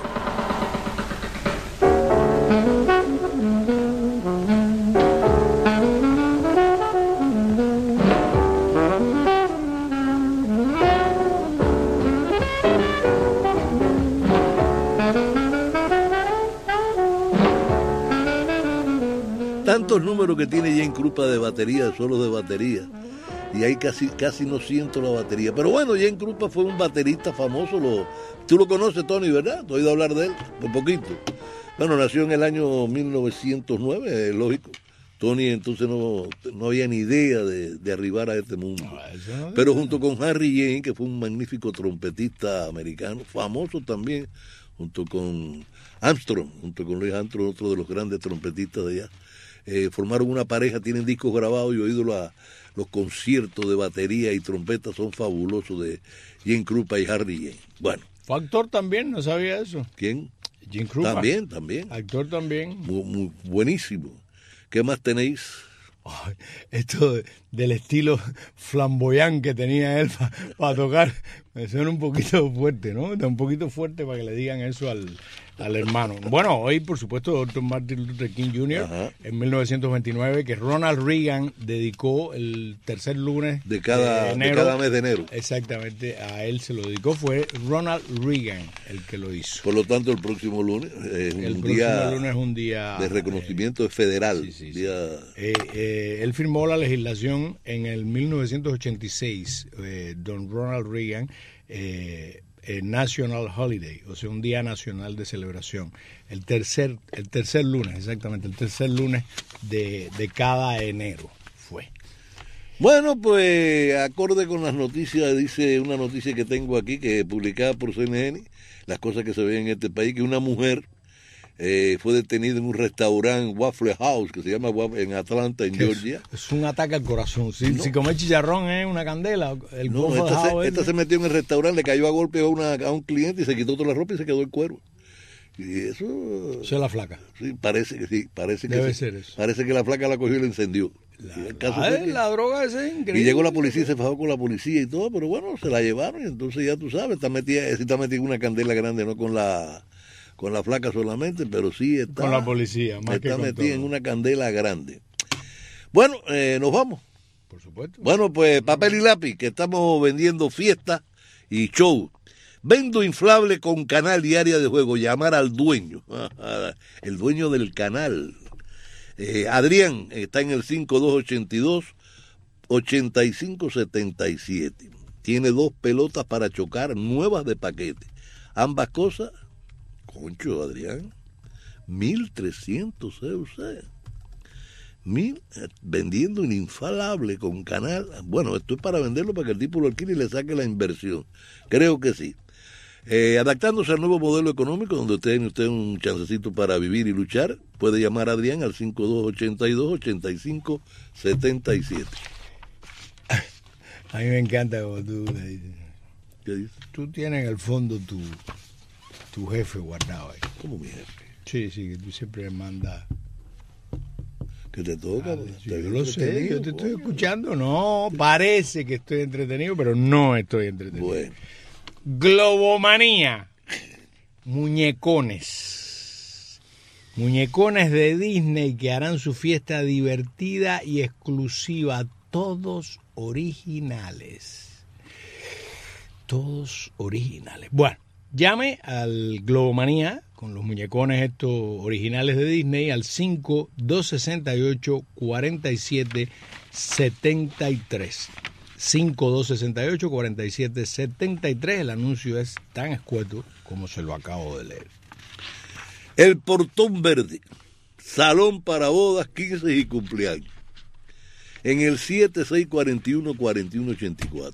Tantos números que tiene Jane Krupa de batería, solo de batería, y ahí casi no siento la batería. Pero bueno, Jane Krupa fue un baterista famoso, tú lo conoces, Tony, ¿verdad? ¿Te has oído hablar de él? Un poquito. Bueno, nació en el año 1909, lógico. Tony entonces no había ni idea de arribar a este mundo. Pero junto con Harry Jane, que fue un magnífico trompetista americano, famoso también, junto con Armstrong, junto con Louis Armstrong, otro de los grandes trompetistas de allá. Formaron una pareja, tienen discos grabados, yo he oído los conciertos de batería y trompeta, son fabulosos, de Jane Krupa y Harry Jane. Bueno. ¿Fue actor también? ¿No sabía eso? ¿Quién? Jane Krupa. También. Actor también. Muy buenísimo. ¿Qué más tenéis? Esto del estilo flamboyán que tenía él para tocar, me suena un poquito fuerte, ¿no? Está un poquito fuerte para que le digan eso al hermano. Bueno, hoy, por supuesto, Dr. Martin Luther King Jr., en 1929, que Ronald Reagan dedicó el tercer lunes de cada mes de enero. Exactamente, a él se lo dedicó, fue Ronald Reagan el que lo hizo. Por lo tanto, el próximo lunes es un día de reconocimiento federal. Sí. Él firmó la legislación en el 1986, don Ronald Reagan, National Holiday, o sea, un día nacional de celebración. El tercer lunes, exactamente, el tercer lunes de cada enero fue. Bueno, pues, acorde con las noticias, dice una noticia que tengo aquí, que publicada por CNN, las cosas que se ven en este país, que una mujer fue detenido en un restaurante Waffle House que se llama en Atlanta, en Georgia. Es un ataque al corazón. Si comer chicharrón es una candela. Esta se metió en el restaurante, le cayó a golpe a un cliente y se quitó toda la ropa y se quedó el cuero. Y eso es la flaca. Sí, parece que sí. Debe ser eso. Parece que la flaca la cogió y la encendió. La droga esa es increíble. Y llegó la policía, se fajó con la policía y todo, pero bueno, se la llevaron y entonces ya tú sabes, está metida en una candela grande, no con la flaca solamente, pero sí está con la policía, más está metida en una candela grande. Bueno, nos vamos. Por supuesto. Bueno, pues papel y lápiz, que estamos vendiendo fiestas y show. Vendo inflable con canal y área de juego. Llamar al dueño, el dueño del canal. Adrián está en el 5282-8577. Tiene 2 pelotas para chocar nuevas de paquete. Ambas cosas, concho, Adrián, 1.300 euros. Vendiendo un infalable con canal. Bueno, esto es para venderlo para que el tipo lo alquile y le saque la inversión. Creo que sí. Adaptándose al nuevo modelo económico donde tiene usted un chancecito para vivir y luchar, puede llamar a Adrián al 5282-8577. A mí me encanta como tú ¿Qué dices? Tú tienes en el fondo tu jefe guardado ahí. ¿Cómo mi jefe? Sí, que tú siempre mandas. Que te toca. Yo lo sé, yo te estoy escuchando. No, parece que estoy entretenido, pero no estoy entretenido. Bueno. Globomanía. Muñecones de Disney que harán su fiesta divertida y exclusiva, todos originales. Bueno, llame al Globomanía con los muñecones estos originales de Disney al 5268-4773. 5268-4773. El anuncio es tan escueto como se lo acabo de leer. El Portón Verde, salón para bodas, 15 y cumpleaños. En el 7641-4184.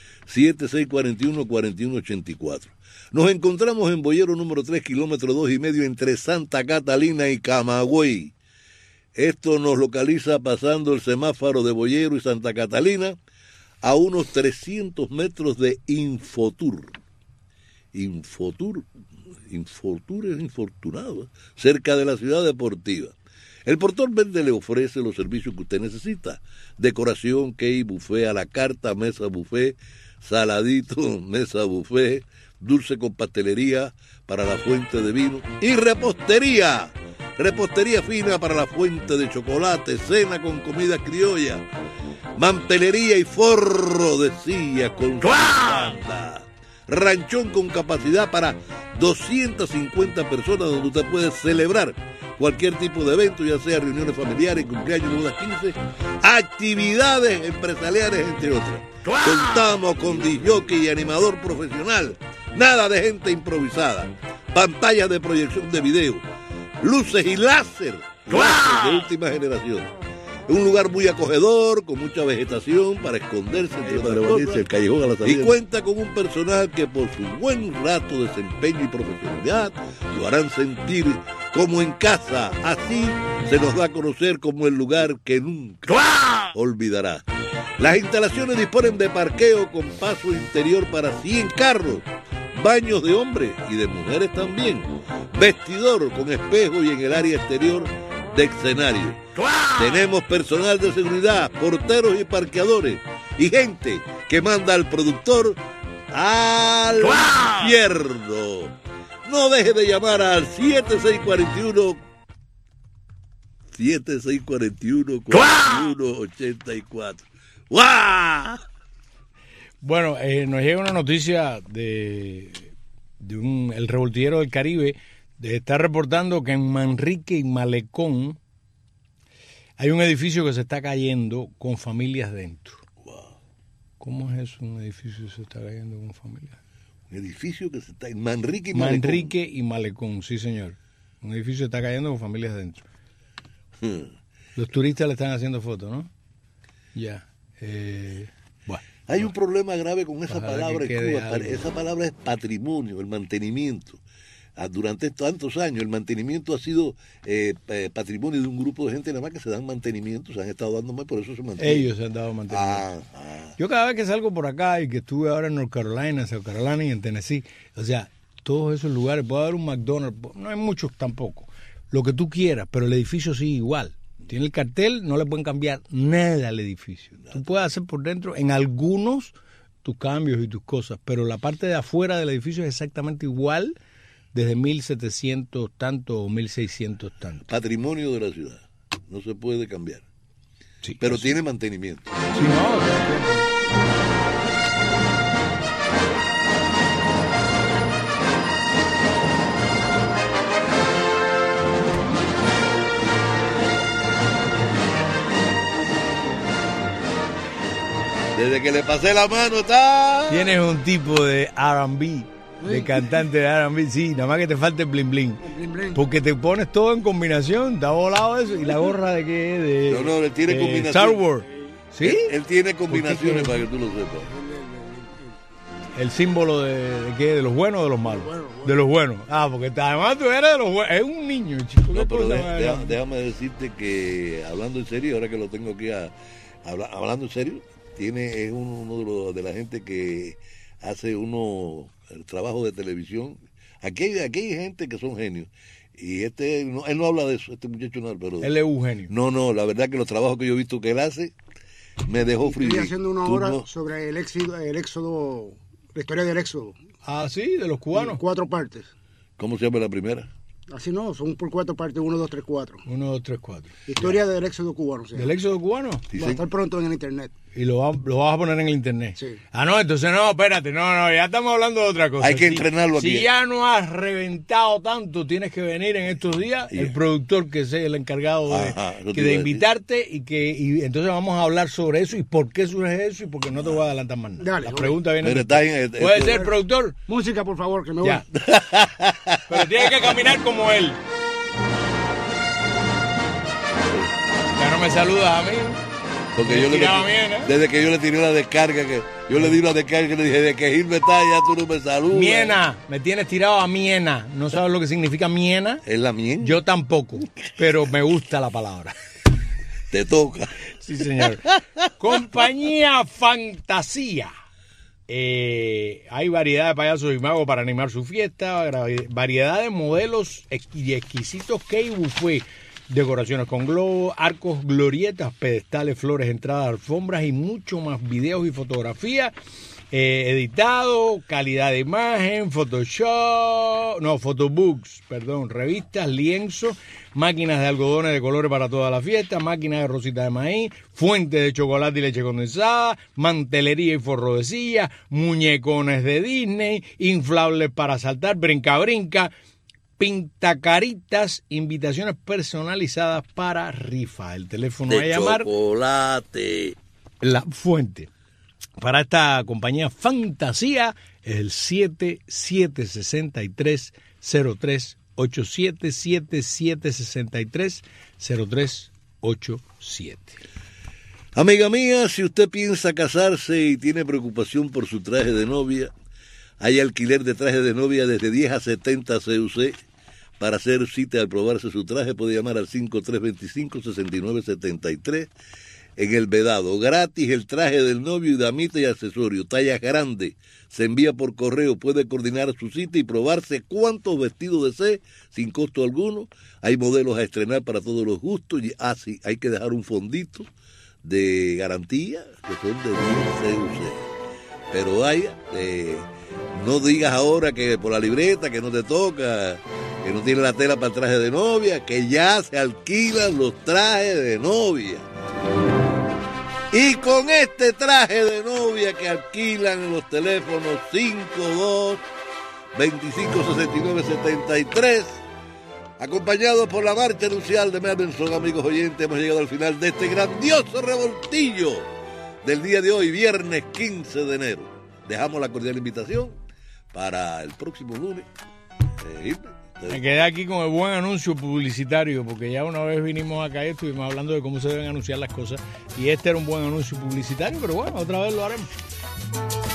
7641-4184. Nos encontramos en Boyero número 3, kilómetro 2,5, entre Santa Catalina y Camagüey. Esto nos localiza pasando el semáforo de Boyero y Santa Catalina, a unos 300 metros de Infotur. Infotur es infortunado, cerca de la ciudad deportiva. El Portón Verde le ofrece los servicios que usted necesita: decoración, cake, buffet a la carta, mesa buffet, saladito, mesa buffet, dulce con pastelería para la fuente de vino y repostería. Repostería fina para la fuente de chocolate, cena con comida criolla, mantelería y forro de silla con banda, ranchón con capacidad para 250 personas donde usted puede celebrar cualquier tipo de evento, ya sea reuniones familiares, cumpleaños, bodas, 15, actividades empresariales, entre otras. Contamos con disjockey y animador profesional, nada de gente improvisada, pantallas de proyección de video, luces y láser de última generación. Es un lugar muy acogedor, con mucha vegetación para esconderse entre otras cosas, el callejón a la salida. y cuenta con un personal que por su buen rato de desempeño y profesionalidad lo harán sentir como en casa. Así se nos da a conocer como el lugar que nunca olvidará. Las instalaciones disponen de parqueo con paso interior para 100 carros, baños de hombres y de mujeres también, vestidor con espejo y en el área exterior de escenario. Tenemos personal de seguridad, porteros y parqueadores, y gente que manda al productor al infierno. No deje de llamar al 7641-4184. ¡Guau! Bueno, nos llega una noticia de el revoltillero del Caribe. Está reportando que en Manrique y Malecón hay un edificio que se está cayendo con familias dentro. Wow. ¿Cómo es eso, un edificio que se está cayendo con familias? Un edificio que se está en Manrique y Malecón. Manrique y Malecón, sí señor. Un edificio está cayendo con familias dentro. Los turistas le están haciendo fotos, ¿no? Ya. Bueno. Hay un problema grave con esa palabra en Cuba. Esa palabra es patrimonio, el mantenimiento. durante tantos años el mantenimiento ha sido patrimonio de un grupo de gente nada más que se dan mantenimiento, se han estado dando más, por eso se mantiene. Ellos se han dado mantenimiento. Yo cada vez que salgo por acá y que estuve ahora en North Carolina, en South Carolina y en Tennessee, o sea, todos esos lugares, puede haber un McDonald's, no hay muchos tampoco, lo que tú quieras, pero el edificio sigue igual. Tiene el cartel, no le pueden cambiar nada al edificio. Tú puedes hacer por dentro en algunos tus cambios y tus cosas, pero la parte de afuera del edificio es exactamente igual desde 1700 tanto o 1600 tanto. Patrimonio de la ciudad, no se puede cambiar. Sí, pero tiene mantenimiento. Sí, no, desde que le pasé la mano está... Tienes un tipo de R&B, de cantante de R&B, sí, nada más que te falta el bling bling. Porque te pones todo en combinación, está volado eso, y la gorra de qué, No, él tiene combinaciones. Star Wars, ¿sí? Él tiene combinaciones para que tú lo sepas. El símbolo de qué, de los buenos o de los malos. De los buenos. Ah, porque además tú eres de los buenos. Es un niño, chico. No, pero déjame decirte que, hablando en serio, ahora que lo tengo aquí hablando en serio, es uno de la gente que hace el trabajo de televisión. Aquí hay gente que son genios. Y él no habla de eso, este muchacho no, pero... Él es un genio. No, la verdad que los trabajos que yo he visto que él hace, me dejó frío. Estoy haciendo una obra sobre el éxodo, la historia del éxodo. Ah, sí, de los cubanos. En 4 partes. ¿Cómo se llama la primera? Así no, son por 4 partes, 1, 2, 3, 4. 1, 2, 3, 4. Historia del éxodo cubano. ¿Del éxodo cubano? Va a estar pronto en el internet. Y lo vas a poner en el internet. Sí. Ah, no, entonces no, espérate, no, ya estamos hablando de otra cosa. Hay que entrenarlo aquí. Si ya no has reventado tanto, tienes que venir en estos días, el productor que sea el encargado de invitarte y entonces vamos a hablar sobre eso y por qué surge eso y por qué no te voy a adelantar más nada. Dale, la pregunta viene. ¿Puede ser, productor? Música, por favor, que me voy. Pero tienes que caminar como él. Ya no me saludas a mí. Porque desde que yo le tiré la descarga, yo le di una descarga y le dije, de que Gil me está, ya tú no me saludas. Miena, me tienes tirado a miena. ¿No sabes lo que significa miena? ¿Es la miena? Yo tampoco, pero me gusta la palabra. Te toca. Sí, señor. Compañía Fantasía. Hay variedad de payasos y magos para animar su fiesta, variedad de modelos y exquisitos cake buffet. Decoraciones con globos, arcos, glorietas, pedestales, flores, entradas, alfombras y mucho más. Videos y fotografías editado, calidad de imagen, photobooks, revistas, lienzos, máquinas de algodones de colores para toda la fiesta, máquinas de rositas de maíz, fuentes de chocolate y leche condensada, mantelería y forro de silla, muñecones de Disney, inflables para saltar, brinca, pintacaritas, invitaciones personalizadas para rifa. El teléfono a llamar. Chocolate. La fuente para esta compañía Fantasía es el 77630387, 77630387. Amiga mía, si usted piensa casarse y tiene preocupación por su traje de novia, hay alquiler de traje de novia desde 10 a 70 CUC. Para hacer cita al probarse su traje puede llamar al 5325-6973 en El Vedado. Gratis el traje del novio y damita y accesorios, tallas grandes. Se envía por correo, puede coordinar su cita y probarse cuántos vestidos desee sin costo alguno. Hay modelos a estrenar para todos los gustos y sí, hay que dejar un fondito de garantía que son de 10 CUC. Pero no digas ahora que por la libreta que no te toca, que no tiene la tela para el traje de novia, que ya se alquilan los trajes de novia. Y con este traje de novia que alquilan en los teléfonos 52-2569-73, acompañados por la marcha nupcial de Melvenson, amigos oyentes, hemos llegado al final de este grandioso revoltillo del día de hoy, viernes 15 de enero. Dejamos la cordial invitación para el próximo lunes. Me quedé aquí con el buen anuncio publicitario, porque ya una vez vinimos acá y estuvimos hablando de cómo se deben anunciar las cosas, y este era un buen anuncio publicitario, pero bueno, otra vez lo haremos.